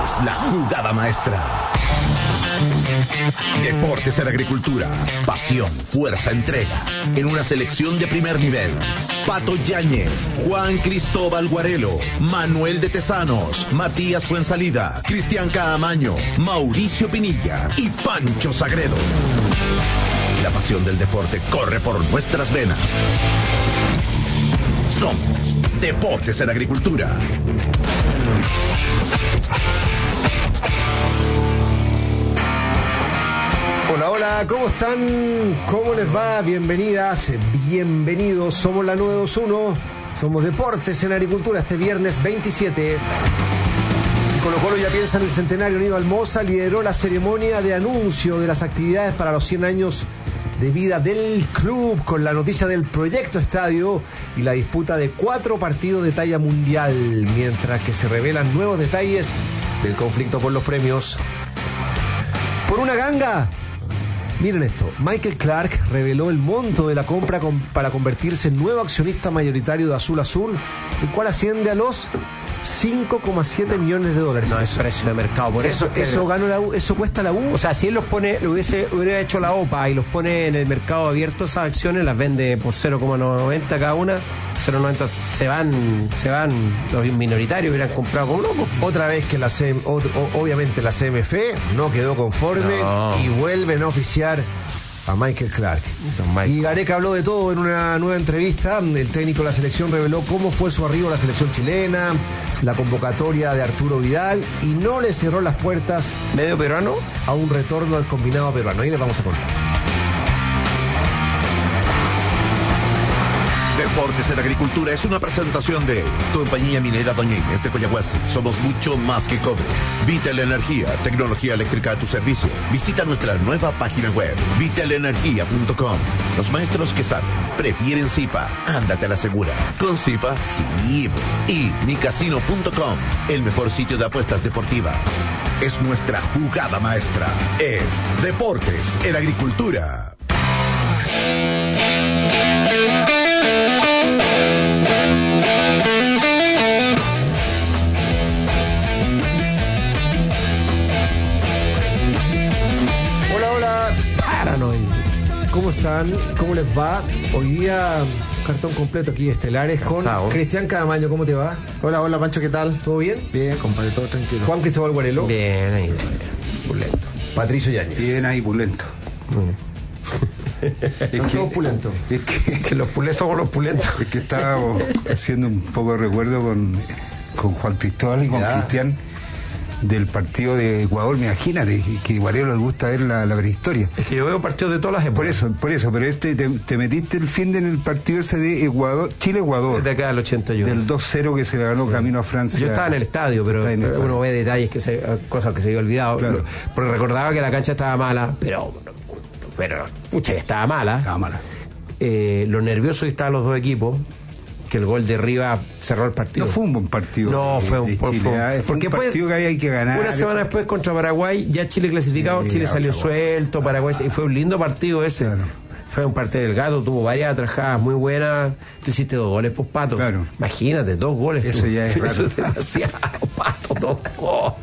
la jugada maestra. Deportes en Agricultura. Pasión, fuerza, entrega. En una selección de primer nivel. Pato Yáñez, Juan Cristóbal Guarelo, Manuel de Tesanos, Matías Fuensalida, Cristian Caamaño, Mauricio Pinilla y Pancho Sagredo. La pasión del deporte corre por nuestras venas. Somos Deportes en Agricultura. Hola, hola, ¿cómo están? ¿Cómo les va? Bienvenidas, bienvenidos. Somos la 921, somos Deportes en Agricultura este viernes 27. Colo Colo ya piensa en el centenario. Aníbal Mosa lideró la ceremonia de anuncio de las actividades para los 100 años de vida del club, con la noticia del proyecto estadio y la disputa de 4 partidos de talla mundial, mientras que se revelan nuevos detalles del conflicto por los premios. Por una ganga. Miren esto, Michael Clark reveló el monto de la compra para convertirse en nuevo accionista mayoritario de Azul Azul, el cual asciende a los 5,7 millones de dólares. No, es precio de mercado, por eso ganó la U, eso cuesta la U. O sea, si él los pone, hubiera hecho la OPA y los pone en el mercado abierto, esas acciones las vende por 0,90 cada una. 0,90 se van los minoritarios hubieran comprado con uno. Otra vez que obviamente la CMF no quedó conforme y vuelven a oficiar a Michael Clark. Y Gareca habló de todo en una nueva entrevista. El técnico de la selección reveló cómo fue su arribo a la selección chilena, la convocatoria de Arturo Vidal, y no le cerró las puertas medio peruano a un retorno al combinado peruano. Ahí les vamos a contar. Deportes en Agricultura es una presentación de Compañía Minera Doña Inés de Coyahuasi. Somos mucho más que cobre. Vital Energía, tecnología eléctrica a tu servicio. Visita nuestra nueva página web, vitalenergia.com. Los maestros que saben, prefieren Zipa. Ándate a la segura. Con Zipa, sí. Y micasino.com, el mejor sitio de apuestas deportivas. Es nuestra jugada maestra. Es Deportes en Agricultura. ¿Cómo están? ¿Cómo les va? Hoy día cartón completo aquí, estelares, con Cristian Caamaño. ¿Cómo te va? Hola, hola Pancho, ¿qué tal? ¿Todo bien? Bien, compadre, todo tranquilo. Juan Cristóbal Guarelo. Bien, ahí, pulento. Patricio Yáñez. Bien ahí, pulento. Es que pulento. Es que los pulentos son los pulentos. Es que estaba haciendo un poco de recuerdo con Juan Cristóbal y con Cristian del partido de Ecuador. Imagínate que a Guarelo le gusta ver la prehistoria. Es que yo veo partidos de todas las épocas. Por eso, pero te metiste el fin en el partido ese de Ecuador, Chile-Ecuador. Desde acá del 81. Del 2-0 que se le ganó camino a Francia. Yo estaba en el estadio, pero uno ve detalles, cosas que se había olvidado. Claro. Porque recordaba que la cancha estaba mala, pero pucha, que estaba mala. Estaba mala. Lo nervioso que estaban los dos equipos, que el gol de Riva cerró el partido. No fue un buen partido. No, fue un partido que había que ganar. Una semana después contra Paraguay, ya Chile clasificado, Chile salió suelto, Paraguay, y fue un lindo partido ese. Claro. Fue un partido del gato, tuvo varias atrajadas muy buenas. Tú hiciste 2 goles, pues, Pato. Claro. Imagínate, 2 goles. Eso ya es raro. Eso es demasiado, Pato, 2 goles.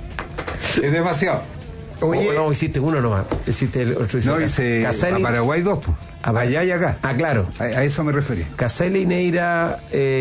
Es demasiado. Oye, no, hiciste uno nomás. Hiciste el otro. No, hice a Paraguay 2, pues. Allá y acá. Ah, claro. A eso me referí. Caselli, Neira,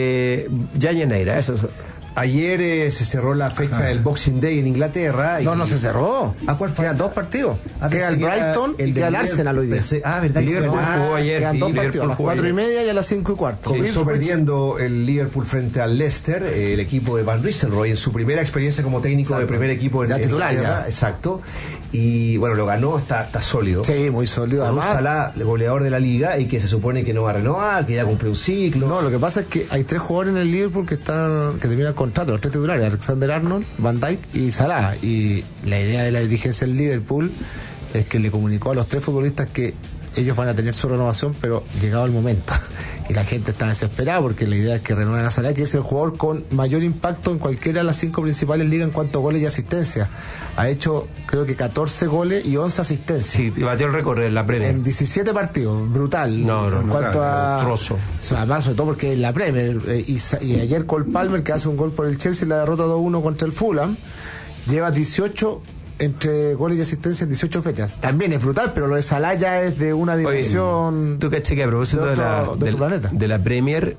Yáñez, Neira, eso. Ayer se cerró la fecha del Boxing Day en Inglaterra. No se cerró. ¿A cuál fue? Quedan 2 partidos. Queda el Brighton y queda el Arsenal hoy día. ¿verdad? Liverpool jugó ayer. Quedan 2 partidos, a las 4:30 y a las 5:15. Comenzó perdiendo el Liverpool frente al Leicester, el equipo de Van Nistelrooy, en su primera experiencia como técnico de primer equipo en titular. Exacto. Y bueno, lo ganó, está sólido. Sí, muy sólido. Además, Salah, el goleador de la liga, y que se supone que no va a renovar, que ya cumplió un ciclo. No, lo que pasa es que hay 3 jugadores en el Liverpool que terminan el contrato, los 3 titulares: Alexander-Arnold, Van Dijk y Salah. Y la idea de la dirigencia del Liverpool es que le comunicó a los 3 futbolistas que ellos van a tener su renovación, pero llegado el momento. Y la gente está desesperada porque la idea es que renueven a Salah, que es el jugador con mayor impacto en cualquiera de las 5 principales ligas en cuanto a goles y asistencias. Ha hecho, creo que 14 goles y 11 asistencias. Sí, y batió el récord en la Premier. En 17 partidos, brutal. No, en cuanto a trozo. Además, sobre todo porque en la Premier. Y ayer Cole Palmer, que hace un gol por el Chelsea, la derrota 2-1 contra el Fulham. lleva 18 entre goles y asistencia en 18 fechas. También es brutal, pero lo de Salah ya es de una dimensión. Tú caché que a propósito de otro planeta. De la Premier,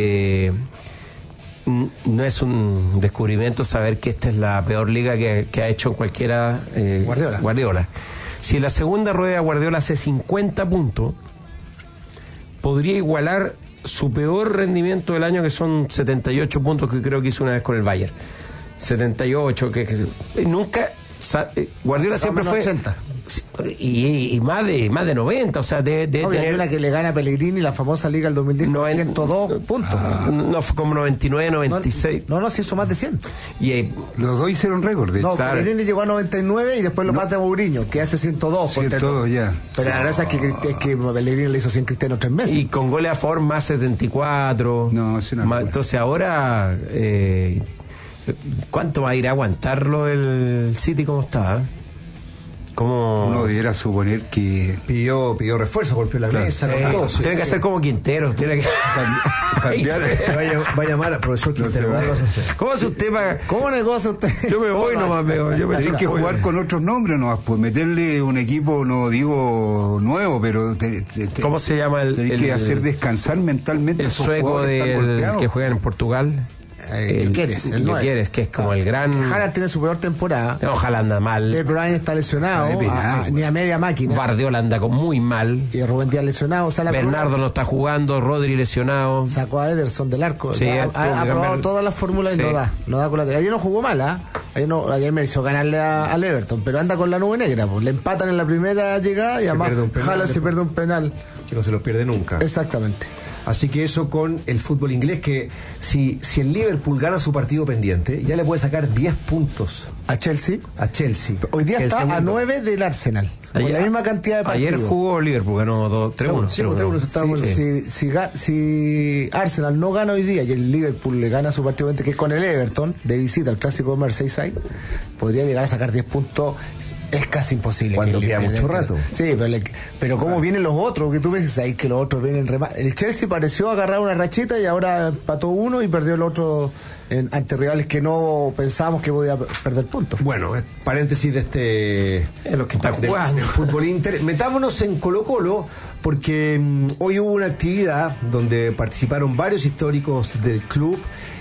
no es un descubrimiento saber que esta es la peor liga que ha hecho en cualquiera Guardiola. Si en la segunda rueda Guardiola hace 50 puntos, podría igualar su peor rendimiento del año, que son 78 puntos, que creo que hizo una vez con el Bayern. 78, que nunca... Guardiola siempre fue 80 y más de 90, o sea, de tener No, fue como 99, 96. No, se hizo más de 100. Y los dos hicieron récord. No, Pellegrini llegó a 99 y después lo mata a Mourinho, que hace 102. 102 ya. Pero la verdad es que Pellegrini le hizo 100 Cristiano 3 meses. Y con goles a favor más 74. No, es una entonces ahora... ¿cuánto va a ir a aguantarlo el City como está? Como uno debiera suponer que pidió refuerzo, golpeó la mesa, tiene que hacer como Quintero, tiene que cambiar. Va a llamar al profesor Quintero. ¿Cómo hace usted para... ¿Cómo negocia usted? Yo me voy nomás, Tiene que jugar con otros nombres nomás, pues meterle un equipo, no digo nuevo, pero ¿cómo se llama tenés que hacer descansar mentalmente el sueco que juegan en Portugal? Quieres, que es como el gran... Haaland tiene su peor temporada. Ojalá anda mal. De Bruyne está lesionado, ni a media máquina. Guardiola anda muy mal. Y Rubén Díaz lesionado. Bernardo no está jugando, Rodri lesionado. Sacó a Ederson del arco. Sí, ha probado todas las fórmulas y no da con la... Ayer no jugó mal, ayer me hizo ganarle al Everton, pero anda con la nube negra. Pues. Le empatan en la primera llegada y además Haaland se pierde un penal. Que no se lo pierde nunca. Exactamente. Así que eso con el fútbol inglés, que si el Liverpool gana su partido pendiente, ya le puede sacar 10 puntos a Chelsea. Hoy día está a 9 del Arsenal. Con la misma cantidad de partidos. Ayer jugó Liverpool, ganó 3-1. Si Arsenal no gana hoy día y el Liverpool le gana su partido pendiente, que es con el Everton, de visita al clásico de Merseyside, podría llegar a sacar 10 puntos. Es casi imposible. Cuando queda mucho rato. Sí, pero ¿cómo vienen los otros? Que tú ves ahí que los otros vienen el Chelsea pareció agarrar una rachita y ahora empató uno y perdió el otro ante rivales que no pensábamos que podía perder puntos. Bueno, paréntesis de este... Es lo que está jugando. Del fútbol inter. Metámonos en Colo-Colo, porque hoy hubo una actividad donde participaron varios históricos del club.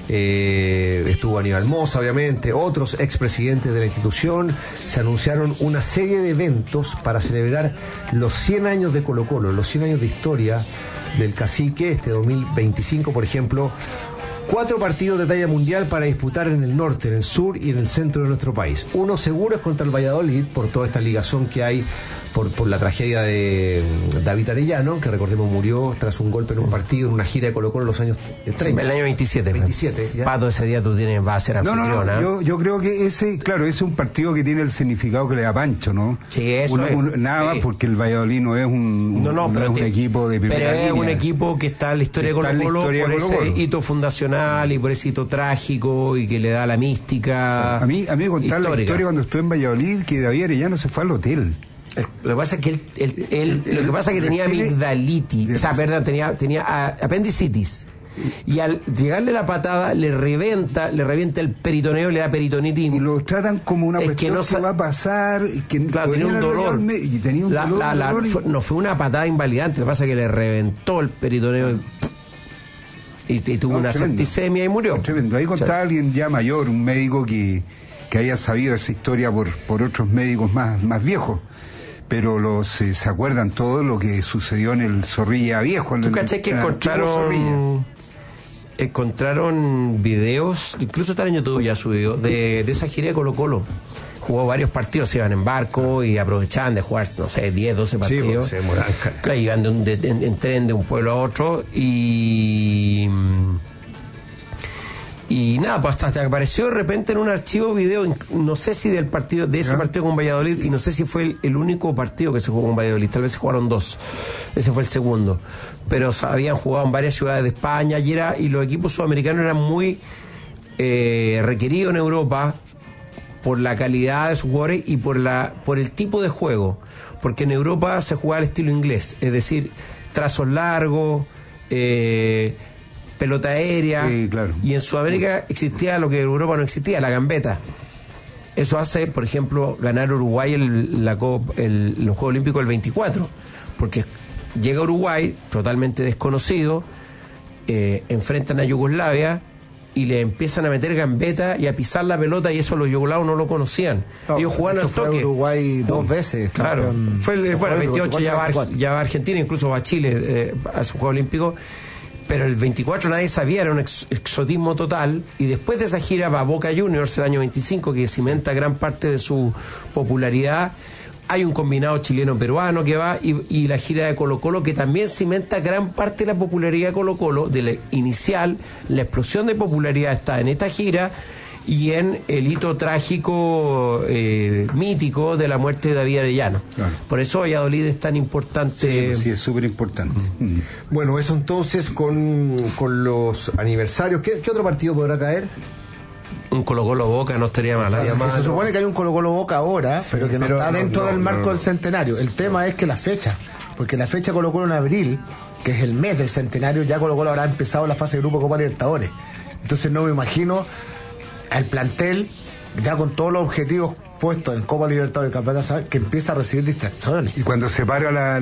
Estuvo Aníbal Mosa, obviamente, otros expresidentes de la institución. Se anunciaron una serie de eventos para celebrar los 100 años de Colo-Colo, los 100 años de historia del cacique. 2025, por ejemplo, 4 partidos de talla mundial para disputar en el norte, en el sur y en el centro de nuestro país. Uno seguro es contra el Valladolid, por toda esta ligazón que hay por la tragedia de David Arellano, que recordemos murió tras un golpe en un partido, en una gira de Colo-Colo en los años 30. Sí, el año 27. ¿Ya? Pato, ese día tú va a ser anfitrión. No, yo creo que ese es un partido que tiene el significado que le da Pancho, ¿no? Sí, eso nada más porque el Valladolid no es un equipo de primera línea. Pero es un equipo que está en la historia de Colo-Colo por ese hito fundacional y por ese hito trágico y que le da la mística. A mí me contaron la historia cuando estuve en Valladolid, que David Arellano se fue al hotel. Lo que pasa es que él tenía amigdalitis, tenía apendicitis. Y al llegarle la patada le revienta el peritoneo, le da peritonitis. Y lo tratan como una cuestión que va a pasar, que tenía un dolor. Y tenía un dolor. No fue una patada invalidante, lo que pasa es que le reventó el peritoneo y tuvo una septicemia y murió. Tremendo. Ahí contaba alguien ya mayor, un médico que haya sabido esa historia por otros médicos más viejos. Pero se acuerdan todo lo que sucedió en el Zorrilla Viejo. ¿Tú caché que encontraron videos, incluso está en YouTube ya subido, de esa gira de Colo-Colo? Jugó varios partidos, se iban en barco y aprovechaban de jugar, 10, 12 partidos. Sí, claro, iban en tren de un pueblo a otro y nada, pues hasta apareció de repente en un archivo video, no sé si ese partido con Valladolid, y no sé si fue el único partido que se jugó con Valladolid, tal vez se jugaron 2, ese fue el segundo, pero habían jugado en varias ciudades de España y los equipos sudamericanos eran muy requeridos en Europa por la calidad de sus jugadores y por el tipo de juego, porque en Europa se jugaba al estilo inglés, es decir, trazos largos, pelota aérea, sí, claro. Y en Sudamérica existía lo que en Europa no existía, la gambeta. Eso hace, por ejemplo, ganar Uruguay los Juegos Olímpicos del 24, porque llega Uruguay, totalmente desconocido, enfrentan a Yugoslavia y le empiezan a meter gambeta y a pisar la pelota, y eso los yugoslavos no lo conocían. Ellos jugaban al toque. Fue Uruguay 2 veces. Claro, el 28 ya va a Argentina, incluso va a Chile a su Juego Olímpico. Pero el 24 nadie sabía, era un exotismo total, y después de esa gira va a Boca Juniors el año 25, que cimenta gran parte de su popularidad. Hay un combinado chileno-peruano que va, y la gira de Colo-Colo, que también cimenta gran parte de la popularidad de Colo-Colo, de la inicial. La explosión de popularidad está en esta gira y en el hito trágico, mítico, de la muerte de David Arellano. Claro. Por eso Valladolid es tan importante. Sí, es súper importante. Bueno, eso entonces con los aniversarios. ¿Qué otro partido podrá caer? Un Colo-Colo Boca no estaría mal. Se supone que hay un Colo-Colo Boca ahora, pero que no está dentro del marco del centenario. El tema es que la fecha, porque la fecha Colo-Colo en abril, que es el mes del centenario, ya Colo-Colo habrá empezado la fase de grupo Copa Libertadores. Entonces no me imagino al plantel, ya con todos los objetivos puestos en Copa Libertadores y Campeonato Nacional, que empieza a recibir distracciones. Y cuando se para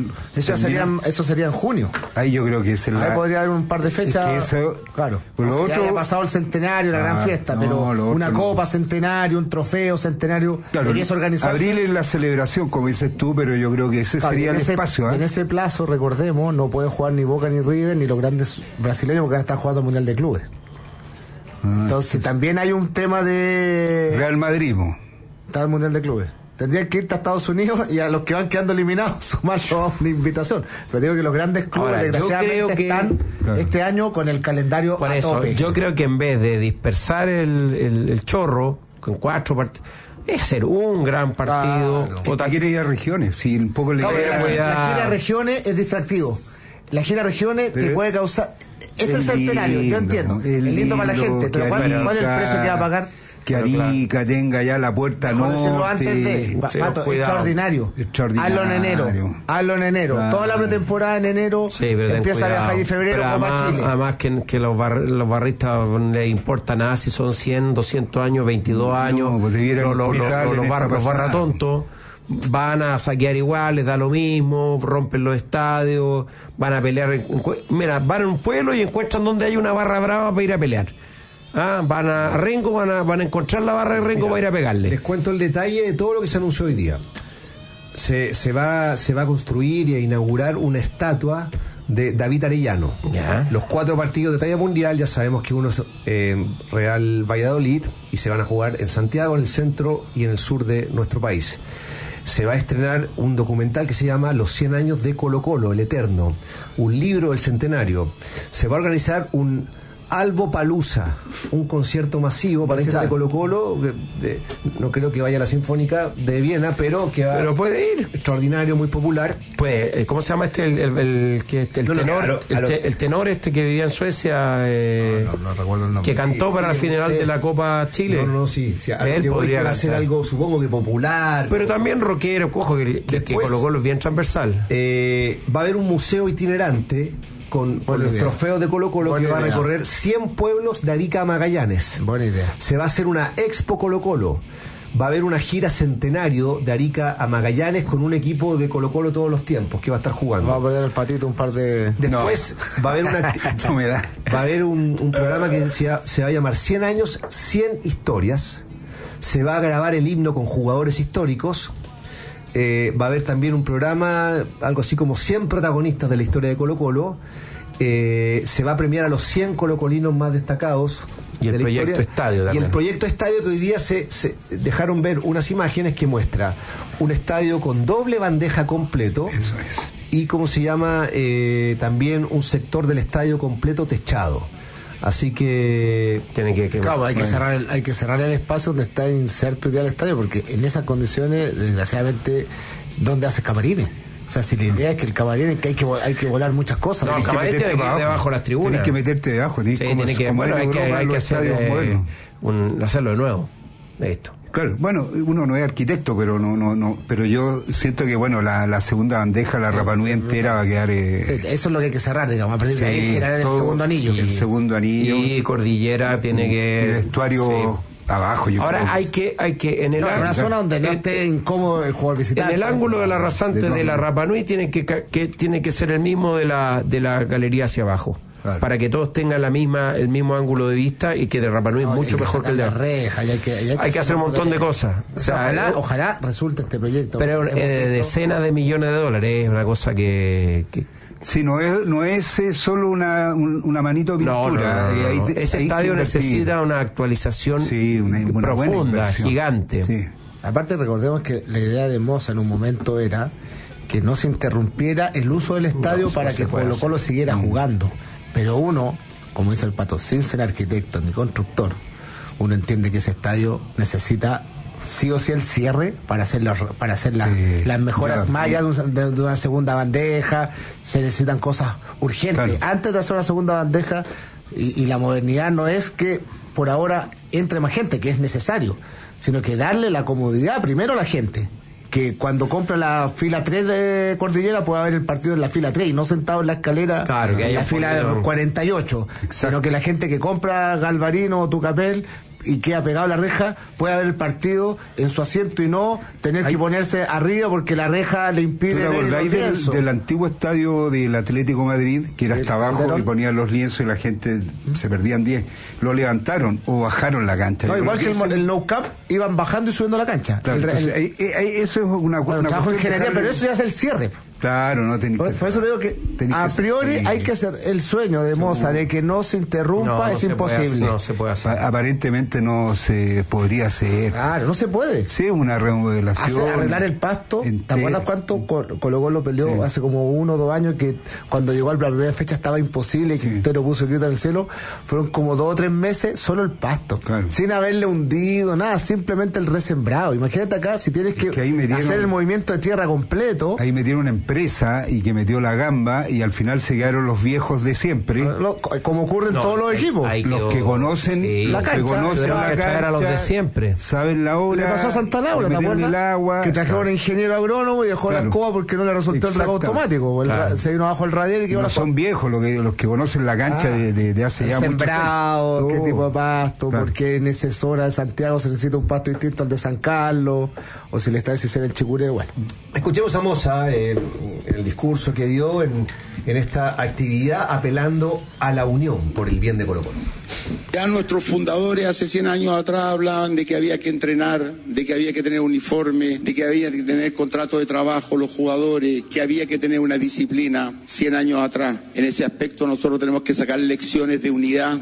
eso sería en junio. Ahí yo creo que es ahí podría haber un par de fechas. Claro. Lo otro, haya pasado el centenario, la gran fiesta, pero una Copa Centenario, un trofeo Centenario, debería organizarse. Abril es la celebración, como dices tú, pero yo creo que ese sería el espacio. En ese plazo, recordemos, no puede jugar ni Boca ni River ni los grandes brasileños, porque ahora están jugando el Mundial de Clubes. Entonces también hay un tema de Real Madrid. Está el Mundial de Clubes. Tendrían que irte a Estados Unidos y a los que van quedando eliminados sumarlos a una invitación. Pero digo que los grandes clubes desgraciadamente están este año con el calendario por a eso, tope. Yo creo que en vez de dispersar el chorro con 4 partidos, es hacer un gran partido. Quiere ir a regiones, si un poco le la gira a regiones es distractivo. La gira a regiones te puede causar. Es el centenario, yo entiendo. Es lindo para la gente, pero ¿cuál es el precio que va a pagar? Que Arica tenga ya la puerta norte. Extraordinario. Hazlo en enero. Claro. Toda la pretemporada en enero. Empieza a viajar en febrero para Chile. Además que los barristas no les importa nada si son 100, 200 años, 22 años. Los barra tontos van a saquear igual, les da lo mismo, rompen los estadios, van a pelear. Van a un pueblo y encuentran donde hay una barra brava para ir a pelear. Van a Rengo, van a encontrar la barra de Rengo para ir a pegarle. Les cuento el detalle de todo lo que se anunció hoy día. Se va a construir y a inaugurar una estatua de David Arellano. ¿Ya? Los 4 partidos de talla mundial, ya sabemos que uno es Real Valladolid, y se van a jugar en Santiago, en el centro y en el sur de nuestro país. Se va a estrenar un documental que se llama Los 100 años de Colo-Colo, el Eterno, un libro del centenario. Se va a organizar un Albopalooza, un concierto masivo para hinchas de Colo-Colo. No creo que vaya a la Sinfónica de Viena, pero que va. Pero puede ir. Extraordinario, muy popular. Pues, ¿cómo se llama el tenor este que vivía en Suecia? No recuerdo el nombre. Que cantó para la final de la Copa Chile. Sí. Él podría hacer algo, supongo que popular. Pero también rockero, cojo, que Colo-Colo es bien transversal. Va a haber un museo itinerante con los trofeos de Colo-Colo que va a recorrer 100 pueblos de Arica a Magallanes. Buena idea. Se va a hacer una Expo Colo-Colo. Va a haber una gira centenario de Arica a Magallanes con un equipo de Colo-Colo todos los tiempos que va a estar jugando. Va a perder el patito un par de... Después va a haber va a haber un programa que se va a llamar 100 años, 100 historias. Se va a grabar el himno con jugadores históricos. Va a haber también un programa, algo así como 100 protagonistas de la historia de Colo-Colo. Se va a premiar a los 100 colocolinos más destacados. Y el proyecto estadio también. Y el proyecto estadio, que hoy día se dejaron ver unas imágenes que muestra un estadio con doble bandeja completo. Eso es. Y como se llama, también un sector del estadio completo techado. Así que tiene que claro, hay que cerrar el espacio donde está inserto ya el estadio, porque en esas condiciones, desgraciadamente, ¿dónde haces camarines? O sea, si la idea es que el camarín, que hay que volar muchas cosas. No, el camarín tiene que ir debajo de las tribunas. Tienes que meterte debajo. Hay que hacerlo de nuevo. Esto. Claro, bueno, uno no es arquitecto, pero yo siento que la segunda bandeja, la Rapa Nui entera va a quedar. Sí, eso es lo que hay que cerrar, digamos, a partir de ahí generar el segundo anillo. El segundo anillo. Y Cordillera tiene que. El vestuario abajo. Yo Ahora creo hay que en el una zona donde no esté incómodo el jugador visitante. En el ángulo de la rasante de la Rapa Nui tiene que ser el mismo de la galería hacia abajo. Claro. Para que todos tengan el mismo ángulo de vista y que de Rapa Nui es mucho mejor que el de la reja, hay que hacer un montón de cosas. O sea, ojalá resulte este proyecto. Pero decenas de millones de dólares es una cosa que sí, no es solo una manito de pintura. No. Ese estadio necesita una actualización una profunda, gigante. Sí. Aparte, recordemos que la idea de Moza en un momento era que no se interrumpiera el uso del estadio para que Colo-Colo siguiera jugando. Pero uno, como dice el Pato, sin ser arquitecto ni constructor, uno entiende que ese estadio necesita sí o sí el cierre para hacer las mejoras, más allá de una segunda bandeja. Se necesitan cosas urgentes. Claro. Antes de hacer una segunda bandeja, y la modernidad no es que por ahora entre más gente, que es necesario, sino que darle la comodidad primero a la gente, que cuando compra la fila 3 de Cordillera pueda ver el partido en la fila 3 y no sentado en la escalera en la fila 48. Exacto. Sino que la gente que compra Galvarino o Tucapel y queda pegado a la reja puede ver el partido en su asiento y no tener que ponerse arriba porque la reja le impide ver el lienzo. Del antiguo estadio del Atlético Madrid, que era hasta abajo y ponían los lienzos y la gente se perdían 10, lo levantaron o bajaron la cancha. No, igual que el No Cap iban bajando y subiendo la cancha. Claro, eso es una trabajo de ingeniería, pero eso ya es el cierre. Claro, no tenéis que... Por eso digo que a priori hay que hacer el sueño de Moza de que no se interrumpa, es imposible. No se puede hacer. Aparentemente no se podría hacer. Claro, no se puede. Sí, una remodelación. Arreglar el pasto. ¿Te acuerdas cuánto Colo-Colo peleó hace como 1 o 2 años que cuando llegó a la primera fecha estaba imposible y Quintero puso el grito en el cielo? Fueron como 2 o 3 meses solo el pasto. Claro. Sin haberle hundido, nada, simplemente el resembrado. Imagínate acá si tienes que hacer el movimiento de tierra completo. Ahí metieron una empresa y que metió la gamba y al final se quedaron los viejos de siempre, como ocurre en todos los equipos, los que conocen la cancha, a los de siempre, saben la obra. Le pasó a Santa Laura, ¿te acuerdas? Que trajeron un ingeniero agrónomo y dejó la escoba porque no le resultó el regalo automático, se vino abajo el radial y que son viejos los que conocen la cancha de hace ya mucho sembrado, qué tipo de pasto, porque en esa zona de Santiago se necesita un pasto distinto al de San Carlos, o si el estadio se hace en Chicuré. Bueno, escuchemos a Moza en el discurso que dio en esta actividad apelando a la unión por el bien de Colo-Colo. Ya nuestros fundadores hace 100 años atrás hablaban de que había que entrenar, de que había que tener uniforme, de que había que tener contrato de trabajo los jugadores, que había que tener una disciplina 100 años atrás. En ese aspecto nosotros tenemos que sacar lecciones de unidad,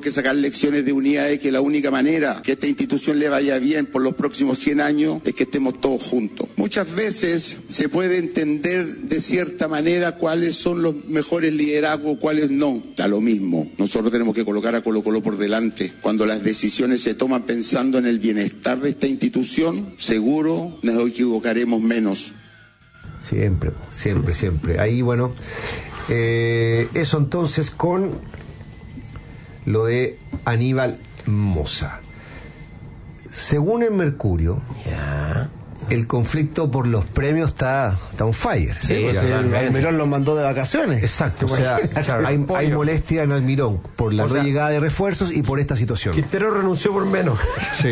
de que la única manera que esta institución le vaya bien por los próximos 100 años es que estemos todos juntos. Muchas veces se puede entender de cierta manera cuáles son los mejores liderazgos, cuáles no. Da lo mismo. Nosotros tenemos que colocar a Colo-Colo por delante. Cuando las decisiones se toman pensando en el bienestar de esta institución, seguro nos equivocaremos menos. Siempre. Ahí, bueno, eso entonces con lo de Aníbal Moza. Según el Mercurio, el conflicto por los premios está on fire. Almirón los mandó de vacaciones. Exacto, o sea, hay molestia en Almirón por la no llegada de refuerzos y por esta situación. Quintero renunció por menos. Sí.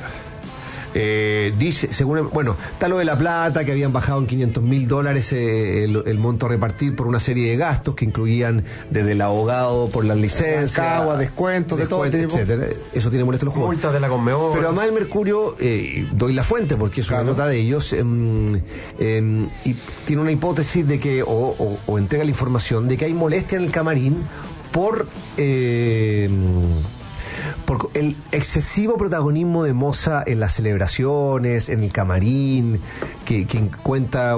Dice, según está lo de La Plata, que habían bajado en $500,000 el monto a repartir por una serie de gastos que incluían desde el abogado por las licencias, agua, descuentos de todo tipo, etcétera. Eso tiene molesto los jugadores. Multas de la Conmebol. Pero además el Mercurio, doy la fuente porque es una nota de ellos, y tiene una hipótesis de que, o entrega la información de que hay molestia en el camarín por el excesivo protagonismo de Moza en las celebraciones, en el camarín, que cuenta,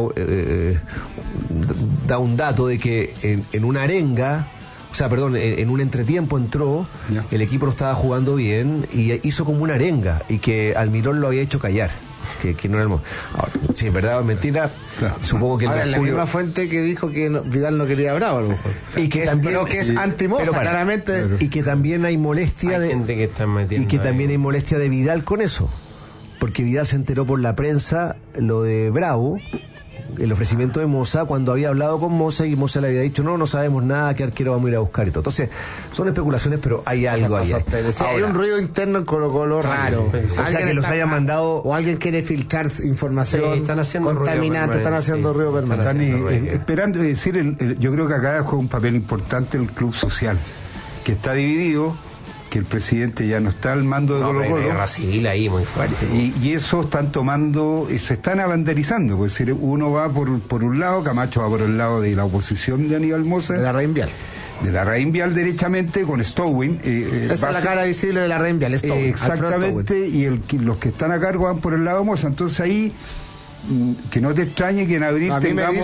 da un dato de que en una arenga, en un entretiempo entró, el equipo no estaba jugando bien y hizo como una arenga y que Almirón lo había hecho callar. Que no era ahora, si es verdad o es mentira, supongo que ahora, la misma fuente que dijo que Vidal no quería a Bravo a lo mejor, y que también que es anti-Moza, claramente, y que también hay molestia también hay molestia de Vidal con eso, porque Vidal se enteró por la prensa lo de Bravo el ofrecimiento de Moza cuando había hablado con Moza y Moza le había dicho no sabemos nada, qué arquero vamos a ir a buscar y todo. Entonces, son especulaciones, pero hay algo ahí. Hay un ruido interno en Colo-Colo raro. O sea, que los hayan mandado... O alguien quiere filtrar información están haciendo contaminante, están haciendo ruido permanente. Están esperando, es decir, yo creo que acá juega un papel importante el club social, que está dividido, que el presidente ya no está al mando de Colo-Colo. Hay guerra civil ahí muy fuerte. Y eso están tomando, se están abanderizando, es decir, uno va por un lado, Camacho va por el lado de la oposición de Aníbal Moza. De la Raíz Vial. De la Raíz Vial derechamente, con Stowin. Esa es la cara visible de la Raíz Vial, Stowin. Exactamente, y los que están a cargo van por el lado Moza. Entonces ahí, que no te extrañe que en abril tengamos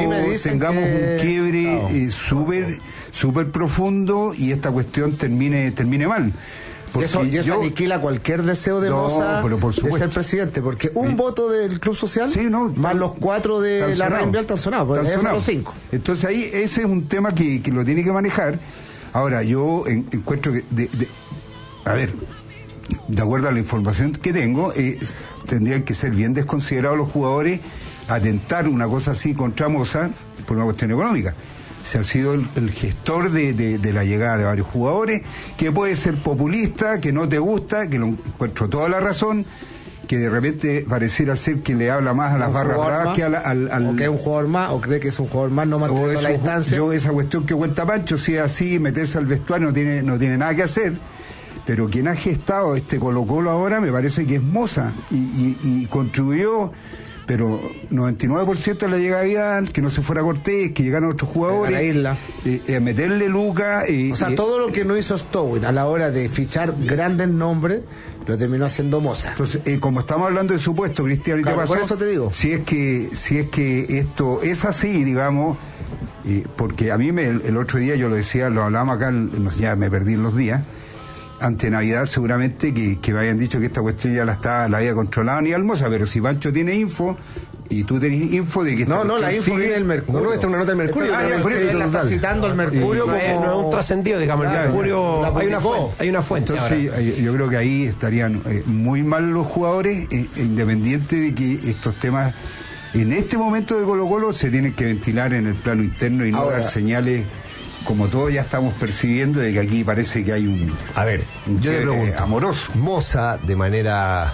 un quiebre súper profundo y esta cuestión termine mal. Y eso aniquila cualquier deseo de Moza de ser presidente, porque un voto del Club Social más los 4 de la Raíz Vial están sonados, porque son los 5. Entonces ahí ese es un tema que lo tiene que manejar. Ahora yo encuentro que a ver, de acuerdo a la información que tengo, tendrían que ser bien desconsiderados los jugadores atentar una cosa así contra Moza por una cuestión económica. Se ha sido el gestor de la llegada de varios jugadores, que puede ser populista, que no te gusta, que lo encuentro toda la razón, que de repente pareciera ser que le habla más a las barras bravas que al... O que es un jugador más, o cree que es un jugador más, no manteniendo la distancia. Yo esa cuestión que cuenta Pancho, si es así, meterse al vestuario no tiene nada que hacer. Pero quien ha gestado este Colo-Colo ahora me parece que es Moza y contribuyó, pero 99% de la llegada de Vidal, que no se fuera Cortés, que llegaran otros jugadores, a la isla, meterle Luca. O sea, todo lo que no hizo Stowin a la hora de fichar grandes nombres, lo terminó haciendo Moza. Entonces, como estamos hablando de supuesto, Cristiano, ¿y qué pasó? Por eso te digo. Si es que esto es así, digamos, porque a mí el otro día yo lo decía, lo hablábamos acá, ya me perdí en los días. Ante Navidad seguramente que me habían dicho que esta cuestión ya la había controlado ni Moza, pero si Pancho tiene info y tú tenés info de que la info viene del Mercurio. No, esta es una nota del Mercurio. Está citando al Mercurio no es un trascendido, digamos, el Mercurio hay una fuente. Entonces yo creo que ahí estarían muy mal los jugadores, independiente de que estos temas en este momento de Colo-Colo se tienen que ventilar en el plano interno y no dar señales, como todos ya estamos percibiendo, de que aquí parece que hay un... A ver, yo le pregunto, amoroso. Moza, de manera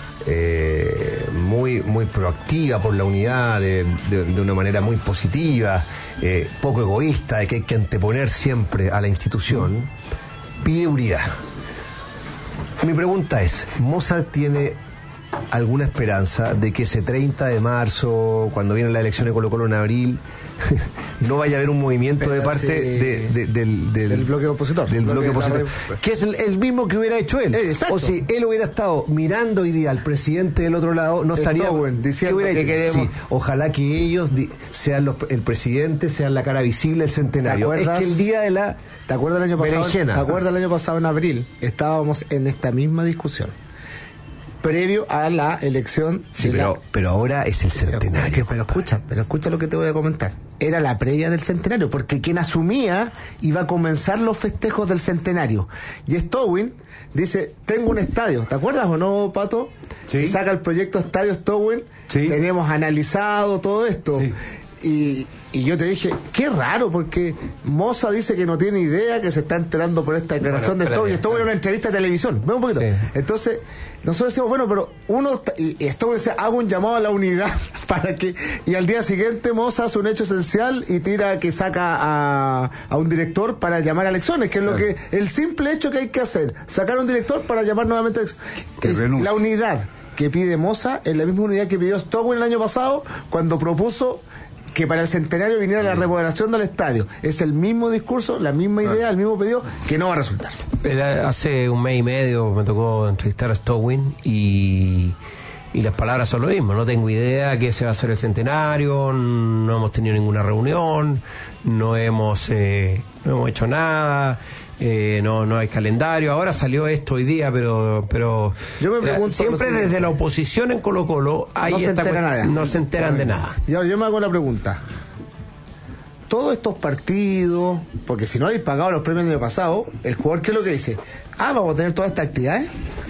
muy proactiva por la unidad, de una manera muy positiva, poco egoísta, de que hay que anteponer siempre a la institución, pide unidad. Mi pregunta es, ¿Moza tiene alguna esperanza de que ese 30 de marzo, cuando viene la elección de Colo-Colo en abril, no vaya a haber un movimiento de parte del bloque opositor? Del bloque opositor. Que es el mismo que hubiera hecho él. Exacto. O si él hubiera estado mirando hoy día al presidente del otro lado, no estaría diciendo que queremos. Sí, ojalá que ellos sean el presidente, sean la cara visible del centenario. Es que el día de la... ¿Te acuerdas el año pasado? Berenjena. ¿Te acuerdas el año pasado en abril? Estábamos en esta misma discusión, previo a la elección. Sí, pero ahora es el centenario. Pero escucha lo que te voy a comentar. Era la previa del centenario, porque quien asumía iba a comenzar los festejos del centenario. Y Stowin dice, tengo un estadio. ¿Te acuerdas o no, Pato? Sí. Y saca el proyecto Estadio Stowin. Sí. Tenemos analizado todo esto. Sí. Y yo te dije, qué raro, porque Moza dice que no tiene idea, que se está enterando por esta declaración de Stowin. Stowin era una entrevista de televisión. Ve un poquito. Sí. Entonces, nosotros decimos, bueno, pero y Stowin dice, hago un llamado a la unidad para que... Y al día siguiente Moza hace un hecho esencial y que saca a un director para llamar a elecciones, que es lo que el simple hecho que hay que hacer, sacar a un director para llamar nuevamente a elecciones. La unidad que pide Moza es la misma unidad que pidió Stowin el año pasado cuando propuso que para el centenario viniera la remodelación del estadio. Es el mismo discurso, la misma idea, el mismo pedido, que no va a resultar. Hace un mes y medio me tocó entrevistar a Stowin y las palabras son lo mismo. No tengo idea qué se va a hacer el centenario, no hemos tenido ninguna reunión, no hemos hecho nada. No hay calendario. Ahora salió esto hoy día, pero yo me pregunto, siempre desde la oposición en Colo-Colo no se enteran de nada. Y ahora yo me hago la pregunta, todos estos partidos, porque si no habéis pagado los premios del año pasado, el jugador, ¿qué es lo que dice? Vamos a tener todas estas actividades.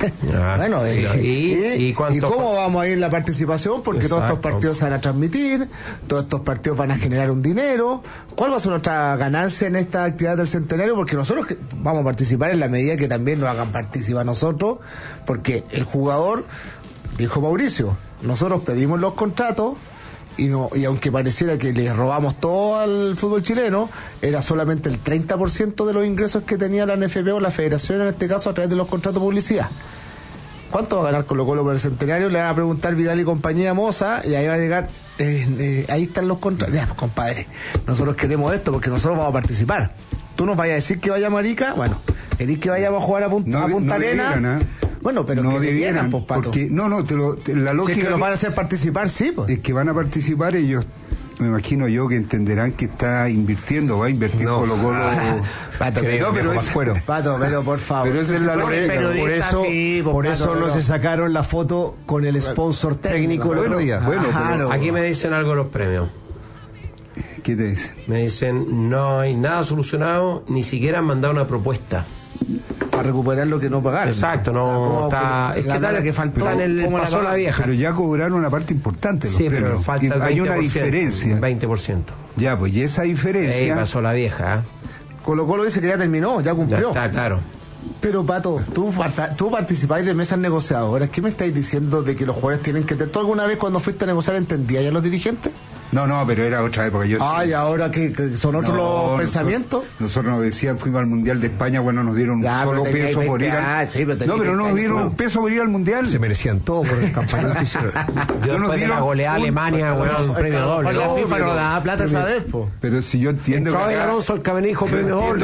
Bueno, ¿y cómo vamos a ir en la participación? Porque todos estos partidos se van a transmitir, todos estos partidos van a generar un dinero. ¿Cuál va a ser nuestra ganancia en esta actividad del centenario? Porque nosotros vamos a participar en la medida que también nos hagan participar nosotros, porque el jugador, dijo Mauricio, nosotros pedimos los contratos y aunque pareciera que le robamos todo al fútbol chileno, era solamente el 30% de los ingresos que tenía la NFP o la federación en este caso a través de los contratos de publicidad. ¿Cuánto va a ganar Colo-Colo por el centenario? Le van a preguntar Vidal y compañía Moza y ahí va a llegar, ahí están los contratos. Ya, pues compadre, nosotros queremos esto porque nosotros vamos a participar. Tú nos vayas a decir que vayamos a Arica, bueno, ¿querés que vayamos a jugar a Punta Arena? Bueno, pero no que debieran, pues, Pato. porque la lógica si es que los van a hacer participar, sí, pues. Es que van a participar ellos. Me imagino yo que entenderán que va a invertir Colo-Colo. Pato, pero por favor. Pero esa es la lógica. Por eso no se sacaron la foto con el sponsor técnico el otro día. Bueno, aquí me dicen algo los premios. ¿Qué te dicen? Me dicen, no hay nada solucionado, ni siquiera han mandado una propuesta. Para recuperar lo que no pagaron. Exacto, no está. Es que faltó. Pasó la vieja. Pero ya cobraron una parte importante. Sí, pero falta el 20%, hay una diferencia. 20%. Ya, pues, y esa diferencia. Pasó la vieja. Colo-Colo dice que ya terminó, ya cumplió. Ya está, claro. Pero Pato, tú participáis de mesas negociadoras. ¿Qué me estáis diciendo de que los jugadores tienen que tener? ¿Tú alguna vez cuando fuiste a negociar entendías ya los dirigentes? No, pero era otra época. ¿Y ahora que son otros los pensamientos? Nosotros nos decían, fuimos al Mundial de España, bueno, nos dieron un solo peso por ir al... pero no nos dieron un peso por ir al Mundial. Se merecían todo por el campañón que hicieron. Yo después de la goleada a Alemania, un premio doble. La FIFA no daba plata esa vez, po. Pero si yo entiendo... Entró el Alonso, el Cabenijo, premio doble.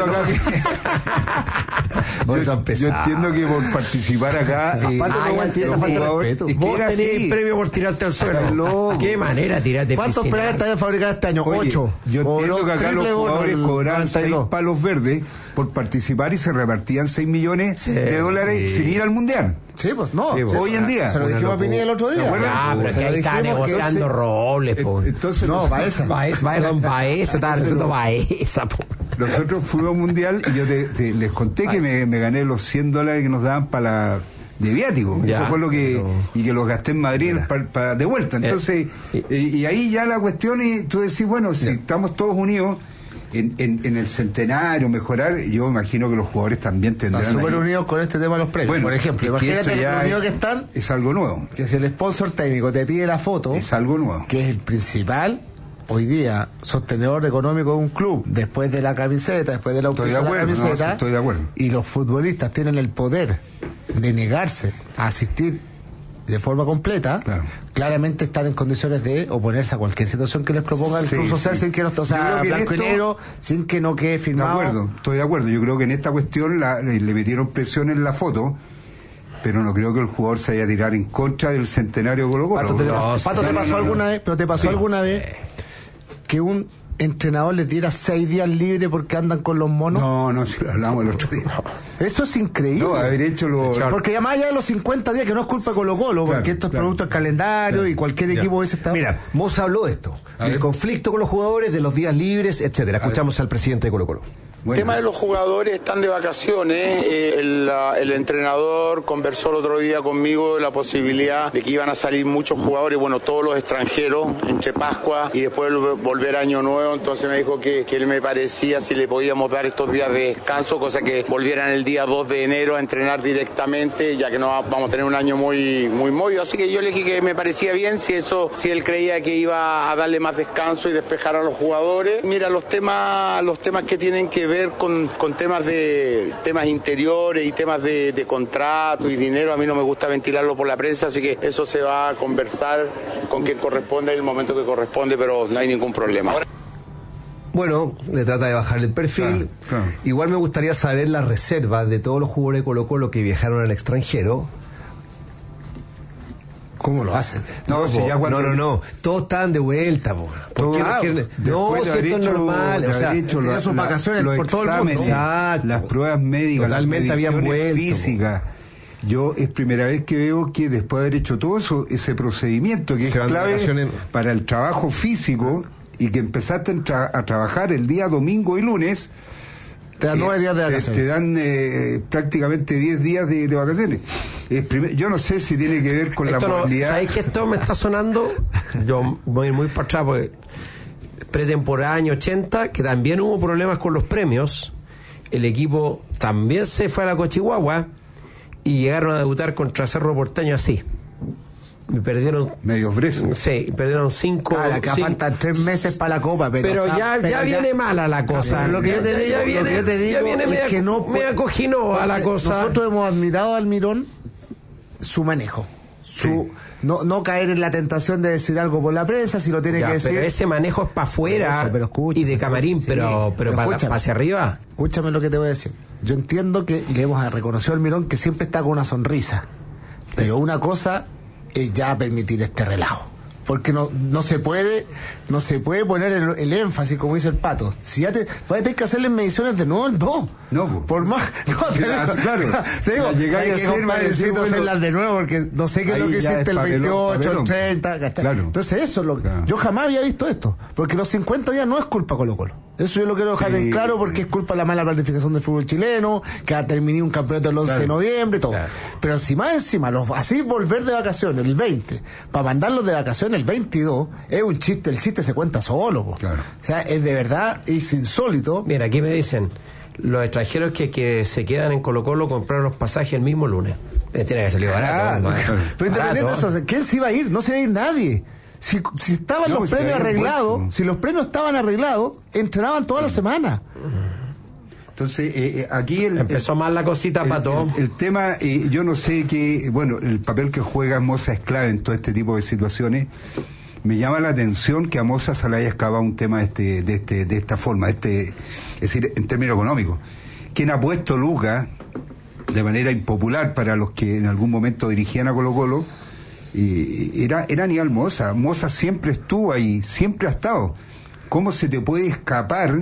Yo entiendo que por participar acá... Vos tenés premio por tirarte al suelo. Qué manera tirarte piscina. ¿Cuántos penales te habían fabricado este año? 8. Yo entiendo que acá los jugadores cobraban 6 palos verdes por participar y se repartían 6 millones de dólares sin ir al Mundial. Sí, pues no. Hoy en día. Se lo dijimos a Pinilla el otro día. Pero es que ahí está negociando Robles, po. Entonces, Baeza, estaba haciendo Baeza, po. Nosotros fuimos al Mundial y yo les conté que me gané los $100 que nos daban para de viático. Eso fue lo que y que los gasté en Madrid de vuelta. Entonces y ahí ya la cuestión y tú decís, bueno, si estamos todos unidos en el centenario, mejorar, yo imagino que los jugadores también tendrán. Están súper unidos con este tema de los premios. Bueno, por ejemplo, imagínate lo unidos que están. Es algo nuevo. Que si el sponsor técnico te pide la foto, es algo nuevo. Que es el principal hoy día sostenedor económico de un club, después de la camiseta, después de la auspicio de la camiseta. Estoy de acuerdo. Y los futbolistas tienen el poder de negarse a asistir de forma completa, claramente están en condiciones de oponerse a cualquier situación que les proponga el Club Social sin que no, blanco y negro, sin que no quede firmado. Estoy de acuerdo. Yo creo que en esta cuestión le metieron presión en la foto, pero no creo que el jugador se vaya a tirar en contra del centenario de Colo-Colo. Pato, ¿te pasó alguna vez? ¿Pero te pasó alguna vez que un entrenador les diera 6 días libres porque andan con los monos? No, si lo hablamos el otro día. Eso es increíble. No, haber hecho porque ya más allá de los 50 días, que no es culpa de Colo-Colo, porque esto es producto del calendario y cualquier equipo hubiese estado... Mira, Moza habló de esto, del conflicto con los jugadores, de los días libres, etcétera. Escuchamos al presidente de Colo-Colo. El tema de los jugadores, están de vacaciones. El entrenador conversó el otro día conmigo de la posibilidad de que iban a salir muchos jugadores, bueno, todos los extranjeros, entre Pascua y después volver Año Nuevo. Entonces me dijo que él me parecía si le podíamos dar estos días de descanso, cosa que volvieran el día 2 de enero a entrenar directamente, ya que no vamos a tener un año muy movido. Así que yo le dije que me parecía bien si él creía que iba a darle más descanso y despejar a los jugadores. Mira, los temas que tienen que ver con temas interiores y temas de contrato y dinero, a mí no me gusta ventilarlo por la prensa, así que eso se va a conversar con quien corresponde en el momento que corresponde, pero no hay ningún problema. Bueno, le trata de bajar el perfil. Claro. Igual me gustaría saber las reservas de todos los jugadores de Colo-Colo que viajaron al extranjero. ¿Cómo lo hacen? No. Todos estaban de vuelta, po. ¿Por qué no quieren? No, si esto es normal. O sea, tenían sus vacaciones por todo el mundo. Las pruebas médicas, totalmente habían vuelto. Físicas. Yo es primera vez que veo que después de haber hecho todo eso, ese procedimiento que es clave para el trabajo físico y que empezaste a trabajar el día domingo y lunes, Te dan 9 días de vacaciones. Te dan prácticamente 10 días de vacaciones. Yo no sé si tiene que ver con esto la movilidad. ¿Sabéis que esto me está sonando? Yo voy a ir muy para atrás porque pretemporada año 80, que también hubo problemas con los premios. El equipo también se fue a la Cochihuahua y llegaron a debutar contra Cerro Porteño así. Y perdieron medios bresos. Sí, perdieron 5. Claro, acá faltan 3 meses para la Copa, pero ya viene mala la cosa. Lo que yo te digo es que no me acoginó a la cosa. Nosotros hemos admirado a Almirón su manejo, no caer en la tentación de decir algo por la prensa si lo tiene que decir. Pero ese manejo es para afuera y de camarín, pero para hacia arriba. Escúchame lo que te voy a decir. Yo entiendo que le hemos reconocido a Almirón que siempre está con una sonrisa, pero una cosa es ya permitir este relajo, porque no se puede poner el énfasis como dice el Pato. Si ya vas a tener que hacerle mediciones de nuevo en 2. No, por más. No, te digo, necesito hacerlas de nuevo porque no sé qué es lo que hiciste el 28, el 30. Claro. Entonces eso es lo que yo jamás había visto esto, porque los 50 días no es culpa Colo-Colo. Eso yo lo quiero dejar en claro, porque es culpa de la mala planificación del fútbol chileno, que ha terminado un campeonato el 11 de noviembre y todo. Pero si más encima, así volver de vacaciones el 20, para mandarlos de vacaciones el 22, es un chiste, el chiste se cuenta solo. O sea, es de verdad, es insólito. Mira, aquí me dicen, los extranjeros que se quedan en Colo-Colo compraron los pasajes el mismo lunes. Les tiene que salir barato. Pero independiente de eso, ¿quién se iba a ir? No se iba a ir nadie. Si estaban los premios arreglados, si los premios estaban arreglados, entrenaban toda la semana. Entonces, aquí empezó mal la cosita, Pato. El tema, yo no sé qué, bueno, el papel que juega Moza es clave en todo este tipo de situaciones. Me llama la atención que a Moza se le haya escapado un tema de esta forma, es decir, en términos económicos. Quien ha puesto lucas de manera impopular para los que en algún momento dirigían a Colo-Colo, era Aníbal Moza. Moza siempre estuvo ahí, siempre ha estado. ¿Cómo se te puede escapar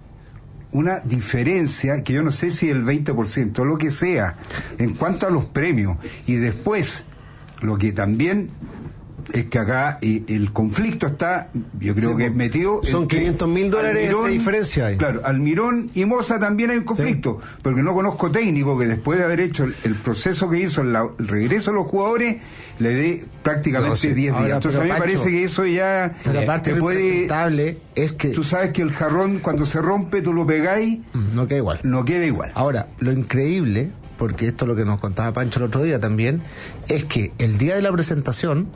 una diferencia que yo no sé si el 20% o lo que sea en cuanto a los premios? Y después, lo que también es que acá el conflicto está, yo creo que metido. Son $500.000 de diferencia ahí. Claro, Almirón y Moza también hay un conflicto, porque no conozco técnico que después de haber hecho el proceso que hizo, el regreso de los jugadores, le dé prácticamente 10 días. Entonces a mí me parece que eso ya te puede. Es que tú sabes que el jarrón cuando se rompe tú lo pegáis, no queda igual. No queda igual. Ahora, lo increíble, porque esto es lo que nos contaba Pancho el otro día también, es que el día de la presentación,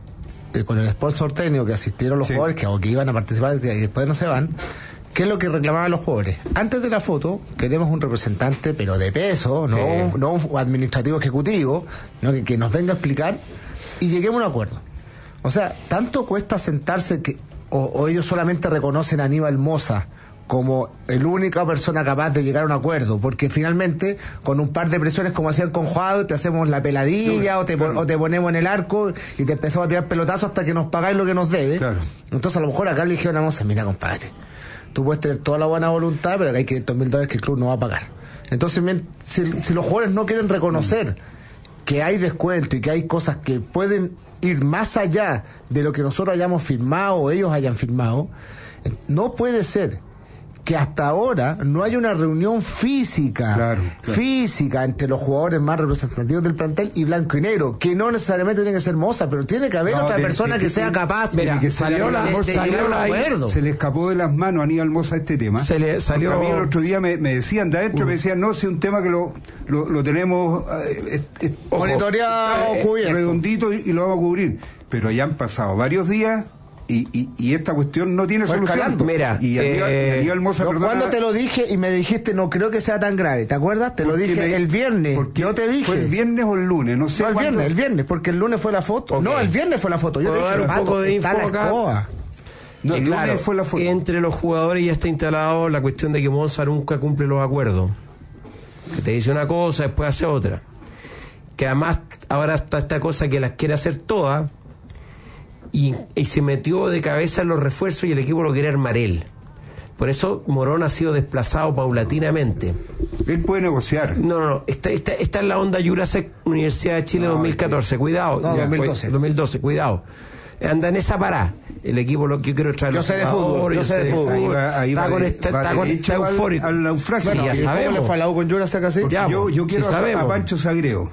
con el sponsor técnico que asistieron los jugadores que iban a participar y después no se van, ¿qué es lo que reclamaban los jugadores? Antes de la foto queremos un representante pero de peso, no un administrativo ejecutivo, ¿no? que nos venga a explicar y lleguemos a un acuerdo. O sea, tanto cuesta sentarse o ellos solamente reconocen a Aníbal Moza como la única persona capaz de llegar a un acuerdo, porque finalmente con un par de presiones como hacían con Juan, te hacemos la peladilla o te ponemos en el arco y te empezamos a tirar pelotazos hasta que nos pagáis lo que nos debe. Entonces a lo mejor acá le dijeron a Moza, mira compadre, tú puedes tener toda la buena voluntad, pero acá hay $500.000 que el club no va a pagar. Entonces si los jugadores no quieren reconocer que hay descuento y que hay cosas que pueden ir más allá de lo que nosotros hayamos firmado o ellos hayan firmado, no puede ser que hasta ahora no hay una reunión física entre los jugadores más representativos del plantel y blanco y negro, que no necesariamente tiene que ser Moza, pero tiene que haber otra persona que sea capaz de acuerdo. Se le escapó de las manos a Aníbal Moza este tema. Se le salió. A mí el otro día me decían de adentro, me decían, no, si es un tema que lo tenemos monitoreado, cubierto, redondito y lo vamos a cubrir. Pero ya han pasado varios días. Y esta cuestión no tiene solución. Mira, y Aníbal Moza, cuando te lo dije y me dijiste no creo que sea tan grave, ¿te acuerdas? Te lo dije el viernes. Yo te dije. ¿Fue el viernes o el lunes? No sé. No, el viernes, porque el lunes fue la foto. Okay. No, el viernes fue la foto. Yo te dije, un poco de info acá. No, el lunes fue la foto. Entre los jugadores ya está instalado la cuestión de que Moza nunca cumple los acuerdos. Que te dice una cosa, después hace otra. Que además ahora está esta cosa que las quiere hacer todas. Y se metió de cabeza en los refuerzos y el equipo lo quiere armar él. Por eso Morón ha sido desplazado paulatinamente. Él puede negociar. No. Esta es la onda Jurasek Universidad de Chile 2014. Cuidado. No, 2012. 2012, cuidado. anda en esa parada. El equipo lo que yo quiero traer. Yo sé de fútbol, yo sé de fútbol. Está con esta eufórico. Al naufragio. Bueno, ya sabemos. ¿Cómo le fue a la U con Jurasek así? Yo quiero sabemos. a Pancho Sagreo.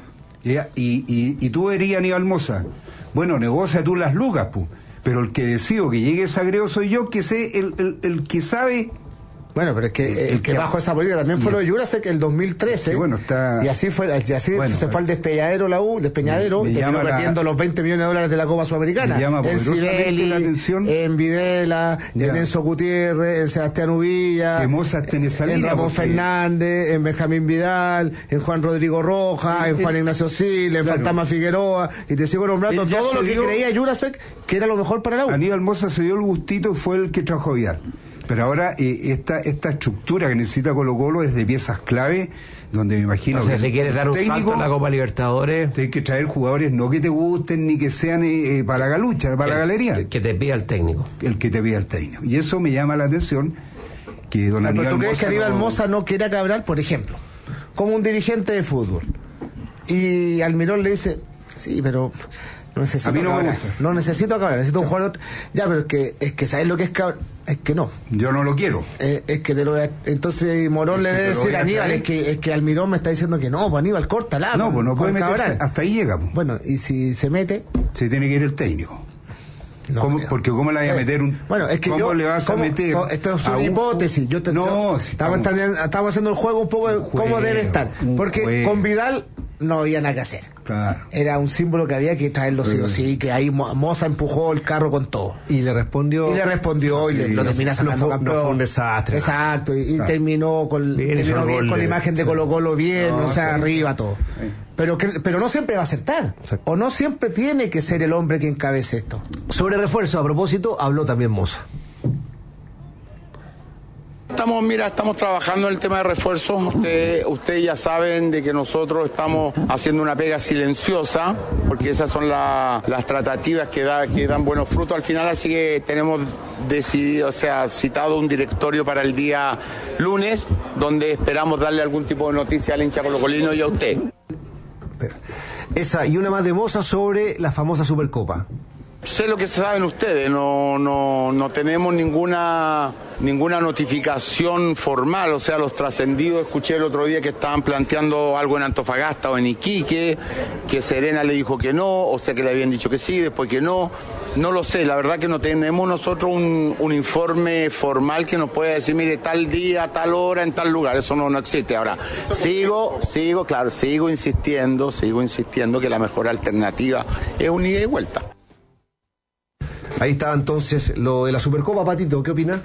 Y tú eres Aníbal Mosa. Bueno, negocia tú las lucas, pu. Pero el que decido que llegue Sagreo soy yo, que sé el que sabe. Bueno, pero es que el que bajo esa política también fue lo de Jurasek el 2013. Y así fue, se fue al despeñadero la U, despeñadero, y terminó perdiendo los 20 millones de dólares de la Copa Sudamericana. Me llama en Sibeli, la atención. en Videla, en Enzo Gutiérrez, en Sebastián Uvilla, en Ramón Fernández, en Benjamín Vidal, en Juan Rodrigo Rojas, en Juan Ignacio Silva, en Fantasma Figueroa, y te sigo nombrando todo lo que creía Jurasek que era lo mejor para la U. Aníbal Mosa se dio el gustito, fue el que trajo a Vidal. Pero ahora esta estructura que necesita Colo-Colo es de piezas clave, donde me imagino que si quieres dar un salto en la Copa Libertadores, tienes que traer jugadores no que te gusten ni que sean para la galucha, para la galería. Que te pida el técnico. El que te pida el técnico. Y eso me llama la atención, que don Aníbal ¿Pero tú crees Mosa que Aníbal Mosa no quiere a Cabral, por ejemplo, como un dirigente de fútbol? Y Almirón le dice, sí, pero... No necesito a mí no Cabral. Me gusta. No necesito a Cabral, necesito un jugador. Ya, pero es que ¿sabes lo que es Cabral? Es que no. Yo no lo quiero. Es que te lo voy a... Entonces Morón le debe decir a Aníbal, es que Almirón me está diciendo que no, pues Aníbal, córtala. No, pues no puede meterse, Cabral. hasta ahí llega. Pues. Bueno, y si se mete... Se tiene que ir el técnico. No, porque ¿cómo le vas a meter un... Bueno, es que ¿cómo le vas a meter... Esto es una hipótesis. Estamos haciendo el juego un poco de cómo debe estar. Porque con Vidal no había nada que hacer. Claro. Era un símbolo que había que traerlo sí o sí, que ahí Moza empujó el carro con todo. Y le respondió y lo termina sacando campeón. No fue un desastre. Exacto, y terminó bien con la imagen de Colo-Colo bien, arriba todo. Pero no siempre va a acertar. Exacto. O no siempre tiene que ser el hombre que encabece esto. Sobre refuerzo, a propósito, habló también Moza. Estamos trabajando en el tema de refuerzo. Ustedes ya saben de que nosotros estamos haciendo una pega silenciosa, porque esas son las tratativas que dan buenos frutos al final, así que tenemos decidido, citado un directorio para el día lunes, donde esperamos darle algún tipo de noticia al hincha colocolino y a usted. Esa y una más de Moza sobre la famosa Supercopa. Sé lo que saben ustedes, no tenemos ninguna notificación formal, los trascendidos, escuché el otro día que estaban planteando algo en Antofagasta o en Iquique, que Serena le dijo que no, o sea que le habían dicho que sí, después que no lo sé, la verdad que no tenemos nosotros un informe formal que nos pueda decir, mire, tal día, tal hora, en tal lugar, eso no existe. Ahora, sigo insistiendo que la mejor alternativa es un ida y vuelta. Ahí está entonces lo de la Supercopa, Patito, ¿qué opina?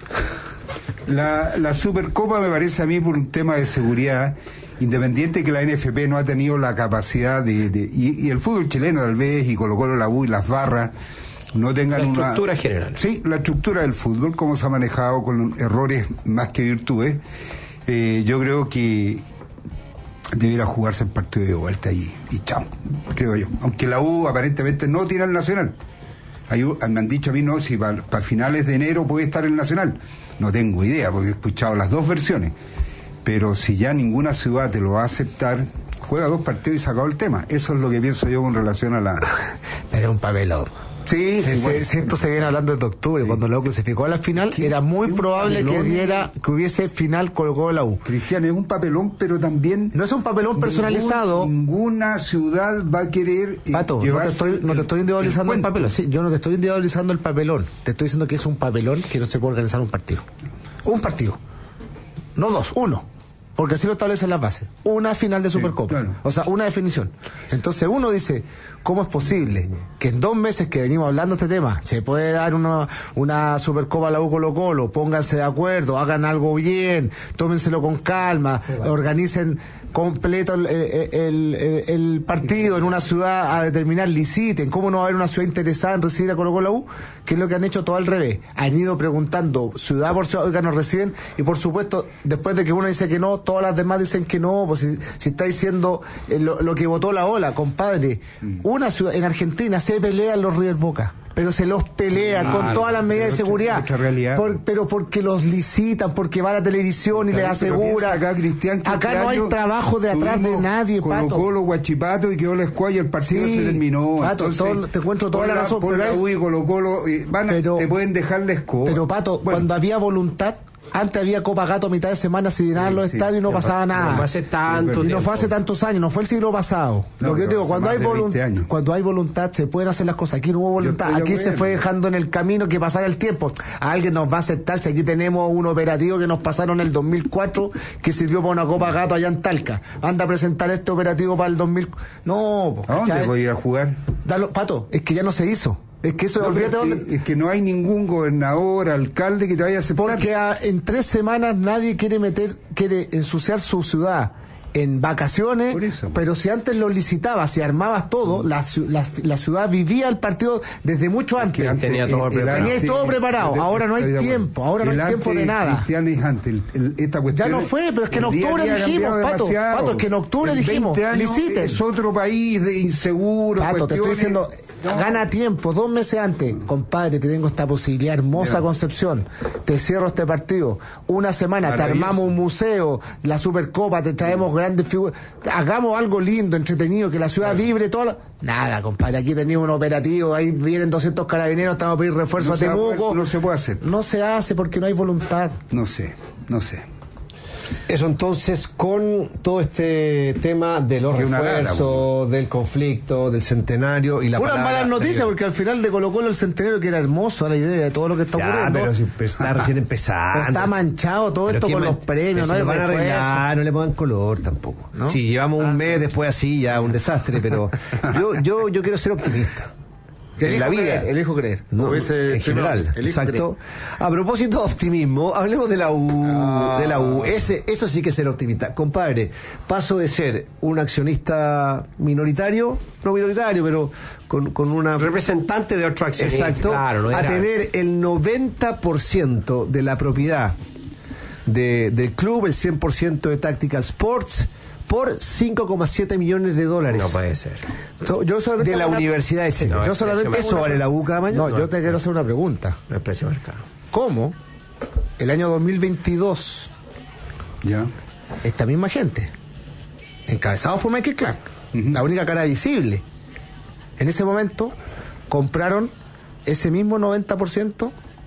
La Supercopa me parece a mí por un tema de seguridad, independiente que la NFP no ha tenido la capacidad y el fútbol chileno tal vez, y Colo-Colo, la U y las barras, no tengan la estructura general. Sí, la estructura del fútbol, cómo se ha manejado con errores más que virtudes. Yo creo que debiera jugarse el partido de vuelta y chao, creo yo. Aunque la U aparentemente no tiene el Nacional. Me han dicho a mí, no, si para finales de enero puede estar el Nacional. No tengo idea, porque he escuchado las dos versiones. Pero si ya ninguna ciudad te lo va a aceptar, juega 2 partidos y se acabó el tema. Eso es lo que pienso yo con relación a la... Era un papelón. Sí, esto se viene hablando desde octubre, cuando la U clasificó a la final, era muy probable que hubiese final Colo-Colo la U. Cristiano, es un papelón, pero también... No es un papelón personalizado. Ninguna ciudad va a querer Pato, no te estoy individualizando el papelón. Sí, yo no te estoy individualizando el papelón. Te estoy diciendo que es un papelón que no se puede organizar un partido. Un partido. No 2, 1. Porque así lo establecen las bases. Una final de Supercopa. Claro. O sea, una definición. Entonces uno dice, ¿cómo es posible que en 2 meses que venimos hablando de este tema se puede dar una Supercopa a la U Colo-Colo? Pónganse de acuerdo, hagan algo bien, tómenselo con calma, organicen completo el partido en una ciudad a determinar, liciten. ¿Cómo no va a haber una ciudad interesada en recibir a Colo-Colo la U? Que es lo que han hecho todo al revés. Han ido preguntando ciudad por ciudad, oiga, nos reciben, y por supuesto, después de que uno dice que no, todas las demás dicen que no. Pues si está diciendo lo que votó la ola, compadre, una ciudad en Argentina se pelean los River Boca. pero se los pelea con todas las medidas de seguridad. Pero porque los licitan, porque va a la televisión y les asegura. Acá no hay trabajo de atrás de nadie, Pato. Colo Guachipato y quedó la escuadra y el partido se terminó. Pato, te encuentro toda la razón. Por la U y Colo, te pueden dejar la escoba. Pero Pato, cuando había voluntad, antes había Copa Gato a mitad de semana, se llenaban los estadios y no pasaba nada. No hace tanto y no fue hace tantos años, no fue el siglo pasado. Lo que yo digo, cuando hay voluntad se pueden hacer las cosas. Aquí no hubo voluntad, aquí se fue dejando en el camino que pasara el tiempo. Alguien nos va a aceptar si aquí tenemos un operativo que nos pasaron en el 2004 que sirvió para una Copa Gato allá en Talca. Anda a presentar este operativo para el 2000. No, ¿a dónde voy a ir a jugar? Pato, es que ya no se hizo. Es que eso, es que no hay ningún gobernador, alcalde que te vaya a aceptar. Porque en 3 semanas nadie quiere ensuciar su ciudad en vacaciones, pero si antes lo licitabas, si armabas todo, la ciudad vivía el partido desde mucho antes. Tenía todo preparado. Ahora no hay tiempo, ahora no hay tiempo de nada. Esta cuestión ya no fue, pero es que en octubre dijimos, Pato, es que en octubre dijimos, liciten. Es otro país de inseguro. Pato, te estoy diciendo, gana tiempo, 2 meses antes. Compadre, te tengo esta posibilidad hermosa, Concepción. Te cierro este partido. Una semana, te armamos un museo, la Supercopa, te traemos grandes figuras. Hagamos algo lindo, entretenido, que la ciudad vibre, Nada, compadre, aquí teníamos un operativo, ahí vienen 200 carabineros, estamos a pedir refuerzo a Temuco. No se puede hacer. No se hace porque no hay voluntad. No sé. Eso entonces, con todo este tema de los refuerzos, del conflicto, del centenario y la Unas malas noticias, porque al final de Colo-Colo el centenario, que era hermoso la idea de todo lo que está ocurriendo. Pero si está recién empezando. Está manchado todo esto con los premios, no lo van a arreglar, no le pongan color tampoco. ¿No? Si llevamos un mes después así, ya un desastre, pero yo quiero ser optimista. En la vida. Elijo creer. No, en general. Exacto. Creer. A propósito de optimismo, hablemos de la U. Eso sí que es ser optimista. Compadre, paso de ser un accionista minoritario, no minoritario, pero con una... representante de otro accionista. Exacto. Claro, a tener el 90% de la propiedad del club, el 100% de Tactical Sports, por $5,7 millones. No puede ser. De la Universidad de Chile. ¿Eso vale la U cada mañana? No, yo te quiero hacer una pregunta. El precio de mercado. ¿Cómo el año 2022 esta misma gente, encabezados por Michael Clark, la única cara visible, en ese momento compraron ese mismo 90%?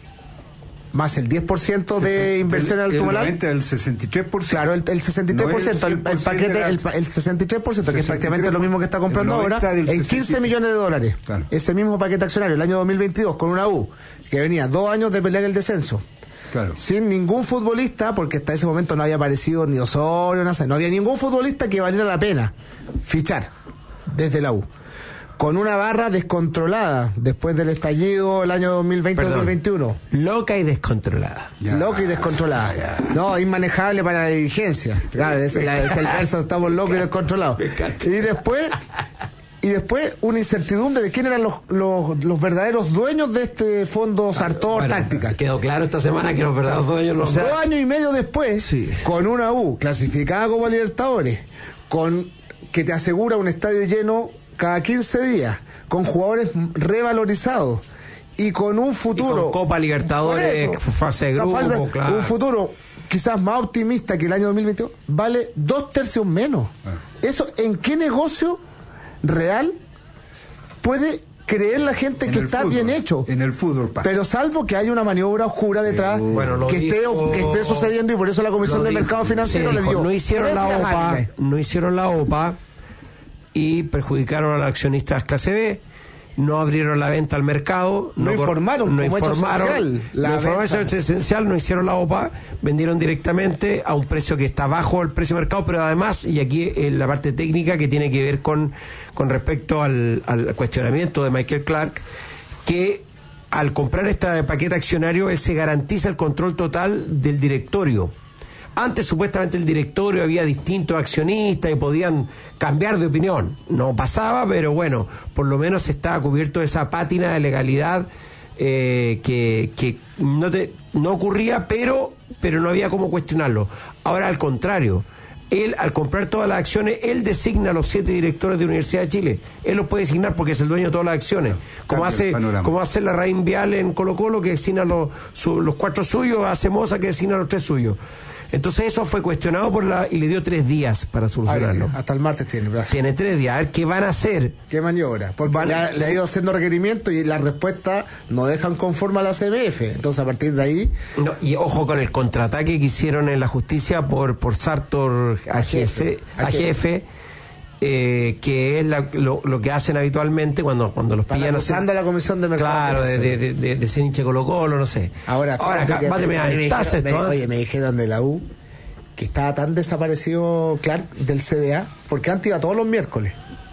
Más el 10% de inversión en el Tumalal. El 63%. Claro, el 63%, el paquete, el 63%, que es prácticamente lo mismo que está comprando ahora, en $15 millones. Claro. Ese mismo paquete accionario, el año 2022, con una U, que venía 2 años de pelear el descenso. Claro. Sin ningún futbolista, porque hasta ese momento no había aparecido ni Osorio, no había ningún futbolista que valiera la pena fichar desde la U. Con una barra descontrolada después del estallido el año 2020-2021. Loca y descontrolada. Loca y descontrolada. No, inmanejable para la dirigencia. Claro, es el verso, estamos locos y descontrolados. Y después una incertidumbre de quién eran los verdaderos dueños de este fondo Sartor Táctica. Quedó claro esta semana que los verdaderos dueños no. 2 años y medio después, con una U clasificada como Libertadores, con que te asegura un estadio lleno cada 15 días, con jugadores revalorizados y con un futuro. Y con Copa Libertadores, fase de grupo, claro. Un futuro quizás más optimista que el año 2022, vale 2/3 menos. Eso, ¿en qué negocio real puede creer la gente que está bien hecho? En el fútbol pasa. Pero salvo que haya una maniobra oscura detrás que esté sucediendo, y por eso la Comisión de Mercado Financiero le dio. No hicieron la OPA y perjudicaron a los accionistas clase B, no abrieron la venta al mercado, no informaron, eso es esencial, no hicieron la OPA, vendieron directamente a un precio que está bajo el precio de mercado, pero además, y aquí en la parte técnica que tiene que ver con respecto al cuestionamiento de Michael Clark, que al comprar este paquete accionario, él se garantiza el control total del directorio. Antes supuestamente el directorio había distintos accionistas y podían cambiar de opinión. No pasaba, pero bueno, por lo menos estaba cubierto de esa pátina de legalidad que no ocurría, pero no había cómo cuestionarlo. Ahora al contrario, él, al comprar todas las acciones, él designa a los 7 directores de Universidad de Chile. Él los puede designar porque es el dueño de todas las acciones. Como hace la Raín Vial en Colo-Colo, que designa los 4 suyos, hace Moza, que designa los 3 suyos. Entonces eso fue cuestionado y le dio 3 días para solucionarlo. Hasta el martes tiene. Tiene 3 días. A ver qué van a hacer. ¿Qué maniobra? Porque le ha ido haciendo requerimientos y la respuesta no dejan conforme a la CBF. Entonces a partir de ahí... No, y ojo con el contraataque que hicieron en la justicia por Sartor AGF, que es lo que hacen habitualmente cuando los pillan acusando a la Comisión de Mercado. Claro, de ser hincha Colo-Colo, no sé. Ahora va a terminar. Me dijeron de la U que estaba tan desaparecido Clark del CDA, porque antes iba todos los miércoles.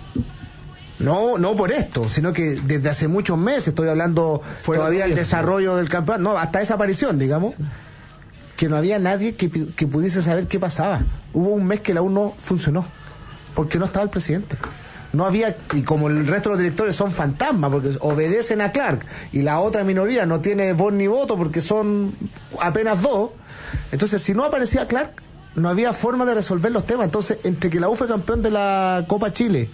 No por esto, sino que desde hace muchos meses, estoy hablando todavía del desarrollo del campeonato, no, hasta esa aparición, digamos, que no había nadie que pudiese saber qué pasaba. Hubo un mes que la U no funcionó, porque no estaba el presidente. No había, y como el resto de los directores son fantasmas, porque obedecen a Clark, y la otra minoría no tiene voz ni voto porque son apenas 2, entonces si no aparecía Clark, no había forma de resolver los temas. Entonces, entre que la U fue campeón de la Copa Chile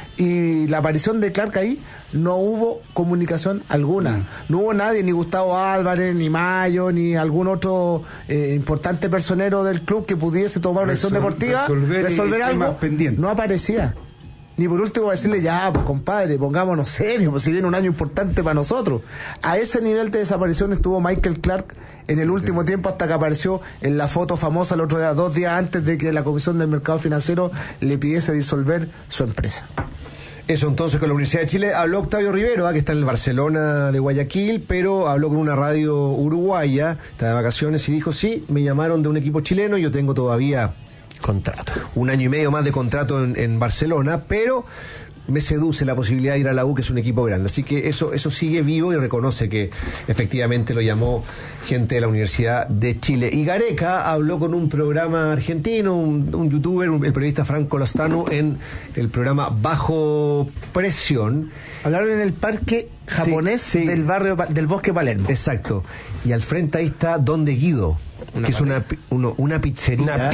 y la aparición de Clark ahí, no hubo comunicación alguna. No hubo nadie, ni Gustavo Álvarez, ni Mayo, ni algún otro importante personero del club que pudiese tomar una decisión deportiva, resolver algo. No aparecía. Ni por último decirle, ya, pues compadre, pongámonos serios, pues si viene un año importante para nosotros. A ese nivel de desaparición estuvo Michael Clark en el último tiempo, hasta que apareció en la foto famosa el otro día, 2 días antes de que la Comisión del Mercado Financiero le pidiese disolver su empresa. Eso entonces con la Universidad de Chile. Habló Octavio Rivero, que está en el Barcelona de Guayaquil, pero habló con una radio uruguaya, está de vacaciones, y dijo, sí, me llamaron de un equipo chileno, yo tengo todavía contrato, 1 año y medio más de contrato en Barcelona, pero me seduce la posibilidad de ir a la U, que es un equipo grande. Así que eso sigue vivo, y reconoce que efectivamente lo llamó gente de la Universidad de Chile. Y Gareca habló con un programa argentino, un youtuber, el periodista Franco Lostano, en el programa Bajo Presión. Hablaron en el parque japonés del barrio del Bosque Palermo. Exacto. Y al frente ahí está Donde Guido, que es una pizzería.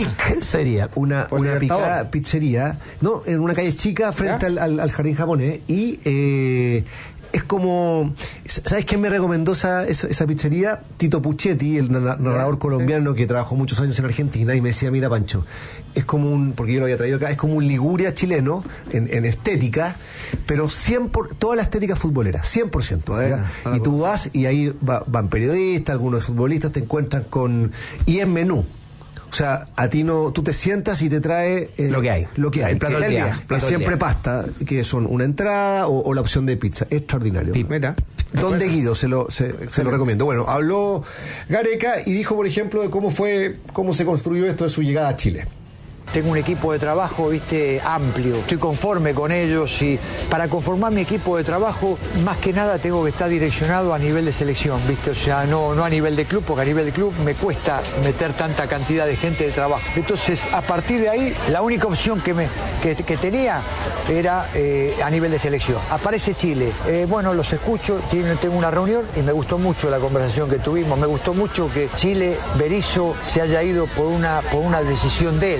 Una pizzería, ¿no? En una calle chica frente al jardín japonés. Y es como, ¿sabes quién me recomendó esa pizzería? Tito Puchetti, el narrador colombiano que trabajó muchos años en Argentina, y me decía, mira, Pancho, es como porque yo lo había traído acá, es como un Liguria chileno en estética, pero toda la estética futbolera, 100%. Y tú vas y ahí van periodistas, algunos futbolistas, te encuentran y es menú. O sea, a ti tú te sientas y te trae lo que hay, el plato del día. Siempre pasta, que son una entrada o la opción de pizza. Extraordinario. Mira. Donde Guido, se lo recomiendo. Bueno, habló Gareca y dijo, por ejemplo, de cómo se construyó esto de su llegada a Chile. Tengo un equipo de trabajo, amplio. Estoy conforme con ellos, y para conformar mi equipo de trabajo, más que nada tengo que estar direccionado a nivel de selección, O sea, no a nivel de club, porque a nivel de club me cuesta meter tanta cantidad de gente de trabajo. Entonces, a partir de ahí, la única opción que tenía era a nivel de selección. Aparece Chile. Bueno, los escucho, tengo una reunión y me gustó mucho la conversación que tuvimos. Me gustó mucho que Chile, Berizzo, se haya ido por una decisión de él.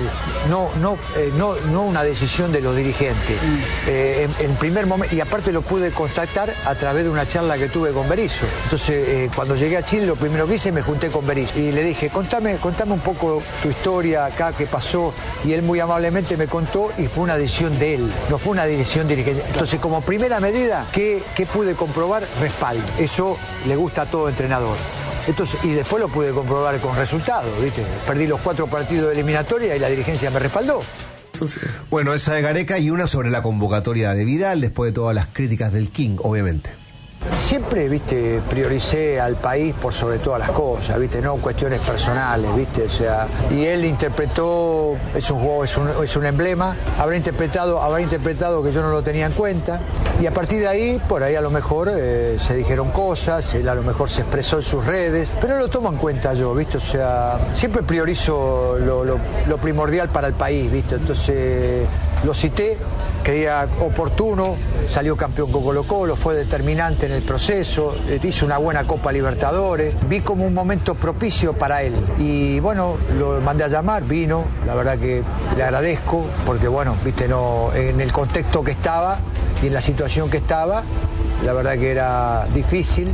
No una decisión de los dirigentes. En primer momento, y aparte lo pude contactar a través de una charla que tuve con Berizzo. Entonces, cuando llegué a Chile, lo primero que hice, me junté con Berizzo y le dije, contame un poco tu historia acá, qué pasó, y él muy amablemente me contó, y fue una decisión de él, no fue una decisión dirigente. Entonces, como primera medida, ¿qué pude comprobar? Respaldo. Eso le gusta a todo entrenador. Entonces, y después lo pude comprobar con resultados, Perdí los 4 partidos de eliminatoria y la dirigencia me respaldó. Bueno, esa de Gareca, y una sobre la convocatoria de Vidal, después de todas las críticas del King, obviamente. Siempre, prioricé al país por sobre todas las cosas, no cuestiones personales, o sea, y él interpretó, es un juego, es un emblema, habrá interpretado que yo no lo tenía en cuenta, y a partir de ahí, por ahí a lo mejor se dijeron cosas, él a lo mejor se expresó en sus redes, pero no lo tomo en cuenta yo, o sea, siempre priorizo lo primordial para el país, entonces lo cité, creía oportuno, salió campeón con Colo-Colo, fue determinante en el proceso, hizo una buena Copa Libertadores, vi como un momento propicio para él. Y bueno, lo mandé a llamar, vino, la verdad que le agradezco, porque bueno, viste, no, en el contexto que estaba y en la situación que estaba, la verdad que era difícil,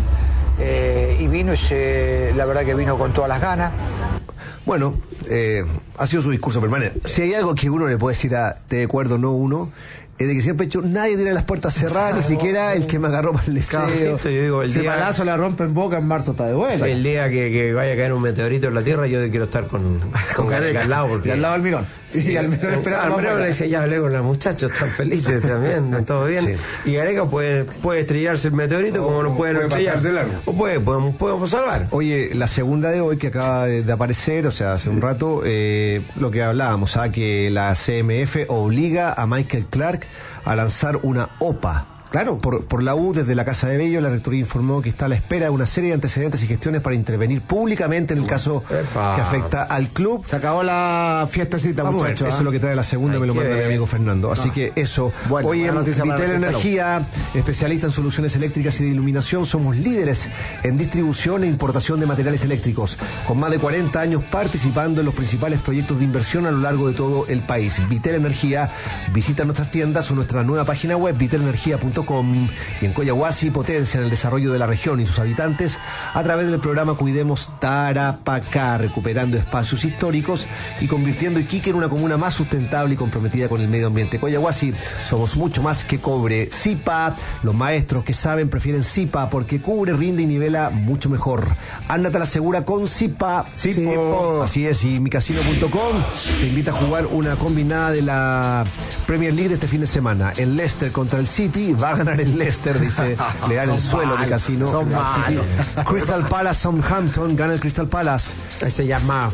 y vino, la verdad que vino con todas las ganas. Bueno, ha sido su discurso permanente. Si hay algo que uno le puede decir a Te de Acuerdo, no uno, es de que siempre he hecho, nadie tiene las puertas cerradas, ni siquiera el que me agarró para el deseo. Yo digo, el día Palazo la rompe en Boca, en marzo está de vuelta. El día que vaya a caer un meteorito en la Tierra, yo quiero estar con Gareca al lado. Porque... Y al lado Almirón. Y Almirón esperaba. Almirón le decía, ya hablé con los muchachos, están felices también, todo bien. Sí. Y Gareca puede estrellarse el meteorito como lo pueden estrellar. De largo. O podemos salvar. Oye, la segunda de hoy que acaba de aparecer, o sea, hace un rato, lo que hablábamos, que la CMF obliga a Michael Clark a lanzar una OPA. Claro, por la U, desde la Casa de Bello, la rectoría informó que está a la espera de una serie de antecedentes y gestiones para intervenir públicamente en el caso que afecta al club. Se acabó la fiestecita, muchachos. Eso es lo que trae la segunda, me lo manda mi amigo Fernando. Así que eso. Bueno, hoy en Vitel Energía, especialista en soluciones eléctricas y de iluminación, somos líderes en distribución e importación de materiales eléctricos, con más de 40 años participando en los principales proyectos de inversión a lo largo de todo el país. Vitel Energía, visita nuestras tiendas o nuestra nueva página web, vitelenergia.com. Y en Coyahuasi potencian el desarrollo de la región y sus habitantes a través del programa Cuidemos Tarapacá, recuperando espacios históricos y convirtiendo Iquique en una comuna más sustentable y comprometida con el medio ambiente. Coyahuasi, somos mucho más que cobre. Zipa, los maestros que saben prefieren Zipa porque cubre, rinde y nivela mucho mejor. Ándate a la segura con Zipa. Zipo. Así es, y micasino.com te invita a jugar una combinada de la Premier League de este fin de semana. El Leicester contra el City, va a ganar el Leicester, dice, le dan el suelo mi casino. Crystal Palace Southampton, gana el Crystal Palace. Ese ya más.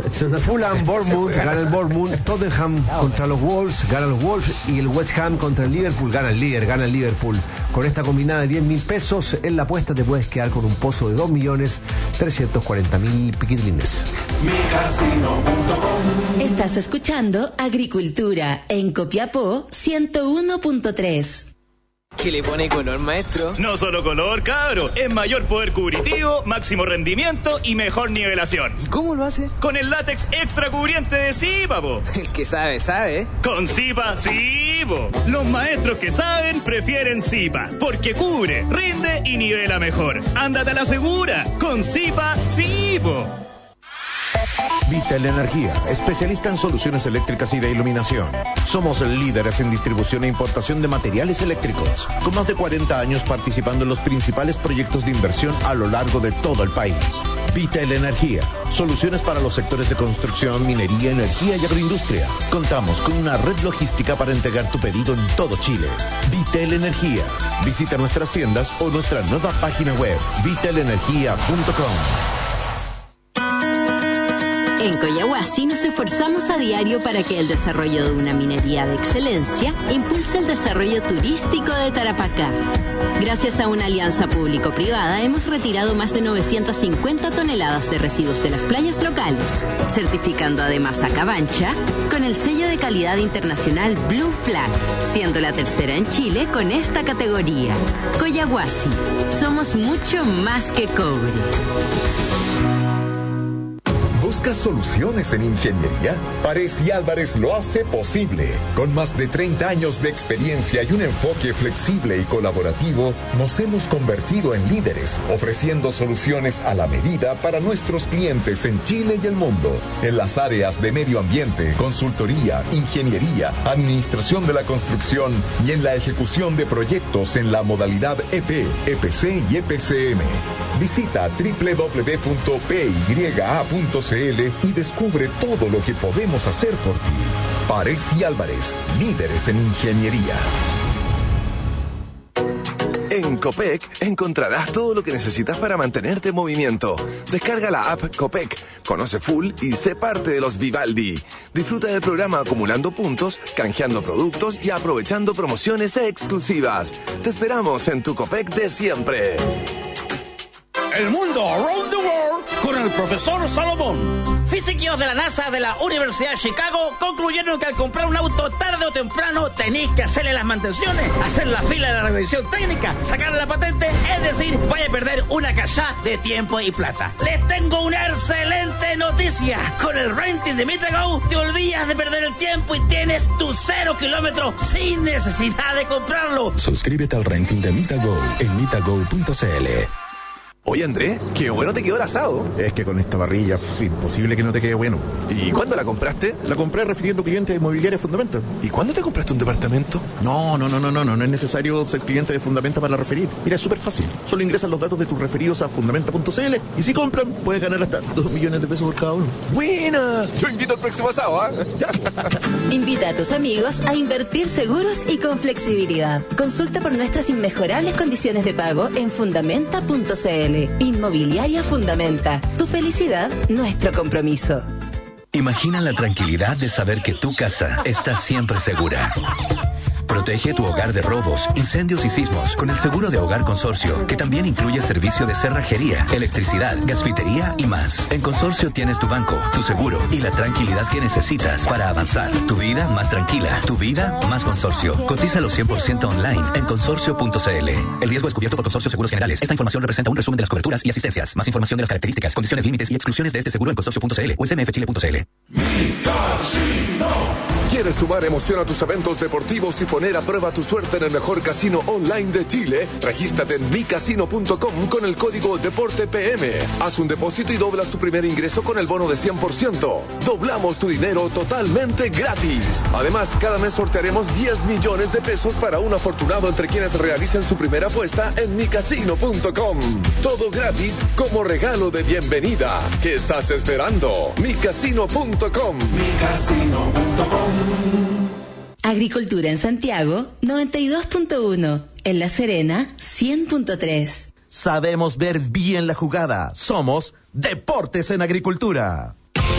Fulham Bournemouth, gana el Bournemouth. Tottenham contra los Wolves, gana los Wolves. Y el West Ham contra el Liverpool, gana el el Liverpool. Con esta combinada de 10.000 pesos en la apuesta te puedes quedar con un pozo de 2.340.000 piquitlines. Estás escuchando Agricultura en Copiapó 101.3. ¿Qué le pone color, maestro? No solo color, cabro. Es mayor poder cubritivo, máximo rendimiento y mejor nivelación. ¿Y cómo lo hace? Con el látex extra cubriente de Zipa, po. El que sabe, sabe. Con Zipa, sí, po. Los maestros que saben prefieren Zipa, porque cubre, rinde y nivela mejor. Ándate a la segura. Con Zipa, sí, po. Vitel Energía, especialista en soluciones eléctricas y de iluminación. Somos líderes en distribución e importación de materiales eléctricos, con más de 40 años participando en los principales proyectos de inversión a lo largo de todo el país. Vitel Energía, soluciones para los sectores de construcción, minería, energía y agroindustria. Contamos con una red logística para entregar tu pedido en todo Chile. Vitel Energía. Visita nuestras tiendas o nuestra nueva página web, vitelenergia.com. En Coyahuasi nos esforzamos a diario para que el desarrollo de una minería de excelencia impulse el desarrollo turístico de Tarapacá. Gracias a una alianza público-privada hemos retirado más de 950 toneladas de residuos de las playas locales, certificando además a Cabancha con el sello de calidad internacional Blue Flag, siendo la tercera en Chile con esta categoría. Coyahuasi, somos mucho más que cobre. ¿Buscas soluciones en ingeniería? Pares y Álvarez lo hace posible. Con más de 30 años de experiencia y un enfoque flexible y colaborativo, nos hemos convertido en líderes, ofreciendo soluciones a la medida para nuestros clientes en Chile y el mundo. En las áreas de medio ambiente, consultoría, ingeniería, administración de la construcción y en la ejecución de proyectos en la modalidad EP, EPC y EPCM. Visita www.pya.cl y descubre todo lo que podemos hacer por ti. Pares y Álvarez, líderes en ingeniería. En Copec encontrarás todo lo que necesitas para mantenerte en movimiento. Descarga la app Copec, conoce full y sé parte de los Vivaldi. Disfruta del programa acumulando puntos, canjeando productos y aprovechando promociones exclusivas. Te esperamos en tu Copec de siempre. El mundo around the world con el profesor Salomón. Físicos de la NASA de la Universidad de Chicago concluyeron que al comprar un auto tarde o temprano tenéis que hacerle las mantenciones, hacer la fila de la revisión técnica, sacar la patente, es decir, vaya a perder una cachá de tiempo y plata. Les tengo una excelente noticia. Con el renting de Mitago te olvidas de perder el tiempo y tienes tu 0 kilómetros sin necesidad de comprarlo. Suscríbete al renting de Mitago en mitago.cl. Oye, Andrés, qué bueno te quedó el asado. Es que con esta parrilla, imposible que no te quede bueno. ¿Y cuándo la compraste? La compré refiriendo cliente de Inmobiliaria Fundamenta. ¿Y cuándo te compraste un departamento? No es necesario ser cliente de Fundamenta para referir. Mira, es súper fácil. Solo ingresas los datos de tus referidos a fundamenta.cl y si compran, puedes ganar hasta 2 millones de pesos por cada uno. ¡Buena! Yo invito al próximo asado, ¿ah? Invita a tus amigos a invertir seguros y con flexibilidad. Consulta por nuestras inmejorables condiciones de pago en fundamenta.cl. Inmobiliaria Fundamenta. Tu felicidad, nuestro compromiso. Imagina la tranquilidad de saber que tu casa está siempre segura. Protege tu hogar de robos, incendios y sismos con el seguro de Hogar Consorcio, que también incluye servicio de cerrajería, electricidad, gasfitería y más. En Consorcio tienes tu banco, tu seguro y la tranquilidad que necesitas para avanzar. Tu vida más tranquila, tu vida más Consorcio. Cotízalo 100% online en consorcio.cl. El riesgo es cubierto por Consorcio Seguros Generales. Esta información representa un resumen de las coberturas y asistencias. Más información de las características, condiciones, límites y exclusiones de este seguro en consorcio.cl o smfchile.cl. ¿Quieres sumar emoción a tus eventos deportivos y poner a prueba tu suerte en el mejor casino online de Chile? Regístrate en micasino.com con el código DEPORTEPM. Haz un depósito y doblas tu primer ingreso con el bono de 100%. Doblamos tu dinero totalmente gratis. Además, cada mes sortearemos 10 millones de pesos para un afortunado entre quienes realicen su primera apuesta en micasino.com. Todo gratis como regalo de bienvenida. ¿Qué estás esperando? micasino.com. micasino.com. Agricultura en Santiago, 92.1. En La Serena, 100.3. Sabemos ver bien la jugada. Somos Deportes en Agricultura.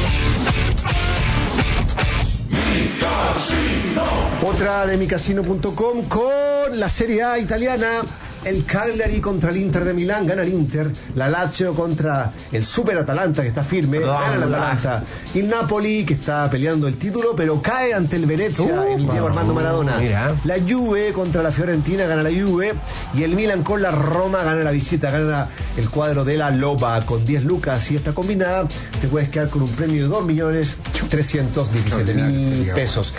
Otra de micasino.com con la Serie A italiana. El Cagliari contra el Inter de Milán, gana el Inter. La Lazio contra el Super Atalanta, que está firme, gana el Atalanta. Y el Napoli, que está peleando el título, pero cae ante el Venezia, el Diego Armando Maradona. Mira. La Juve contra la Fiorentina, gana la Juve. Y el Milan con la Roma, gana la visita, gana el cuadro de la Loba con 10 lucas. Y esta combinada te puedes quedar con un premio de 2.317.000 pesos.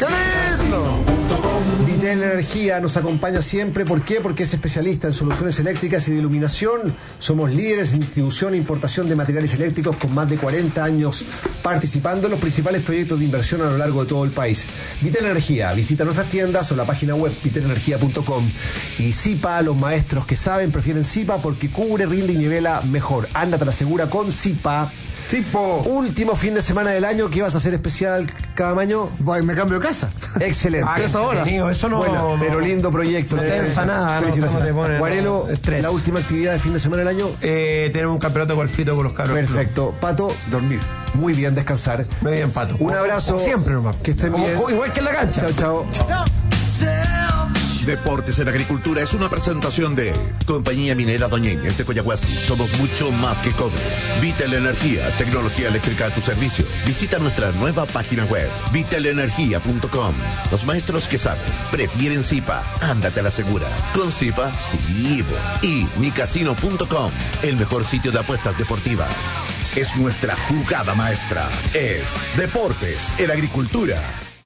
Vitel Energía nos acompaña siempre. ¿Por qué? Porque es especialista en soluciones eléctricas y de iluminación. Somos líderes en distribución e importación de materiales eléctricos con más de 40 años participando en los principales proyectos de inversión a lo largo de todo el país. Vitel Energía, visita nuestras tiendas o la página web vitelenergia.com. Y Zipa, los maestros que saben prefieren Zipa porque cubre, rinde y nivela mejor. Ándate a la segura con Zipa. Último fin de semana del año, ¿qué vas a hacer especial cada año? Voy, me cambio de casa. Excelente. Eso no, bueno, pero lindo proyecto. No te pensa nada. Felicitaciones. Guarelo, la última actividad de fin de semana del año. Tenemos un campeonato de golfito con los cabros. Perfecto. Pato, dormir. Muy bien, descansar. Muy bien, Pato. Un abrazo. Siempre nomás. Que estén bien. Igual que en la cancha. Chao. Deportes en Agricultura es una presentación de Compañía Minera Doña Inés de Coyahuasi. Somos mucho más que cobre. Vitel Energía, tecnología eléctrica a tu servicio. Visita nuestra nueva página web, vitelenergia.com. Los maestros que saben prefieren Zipa. Ándate a la segura. Con Zipa, sí. Y micasino.com, el mejor sitio de apuestas deportivas. Es nuestra jugada maestra. Es Deportes en Agricultura.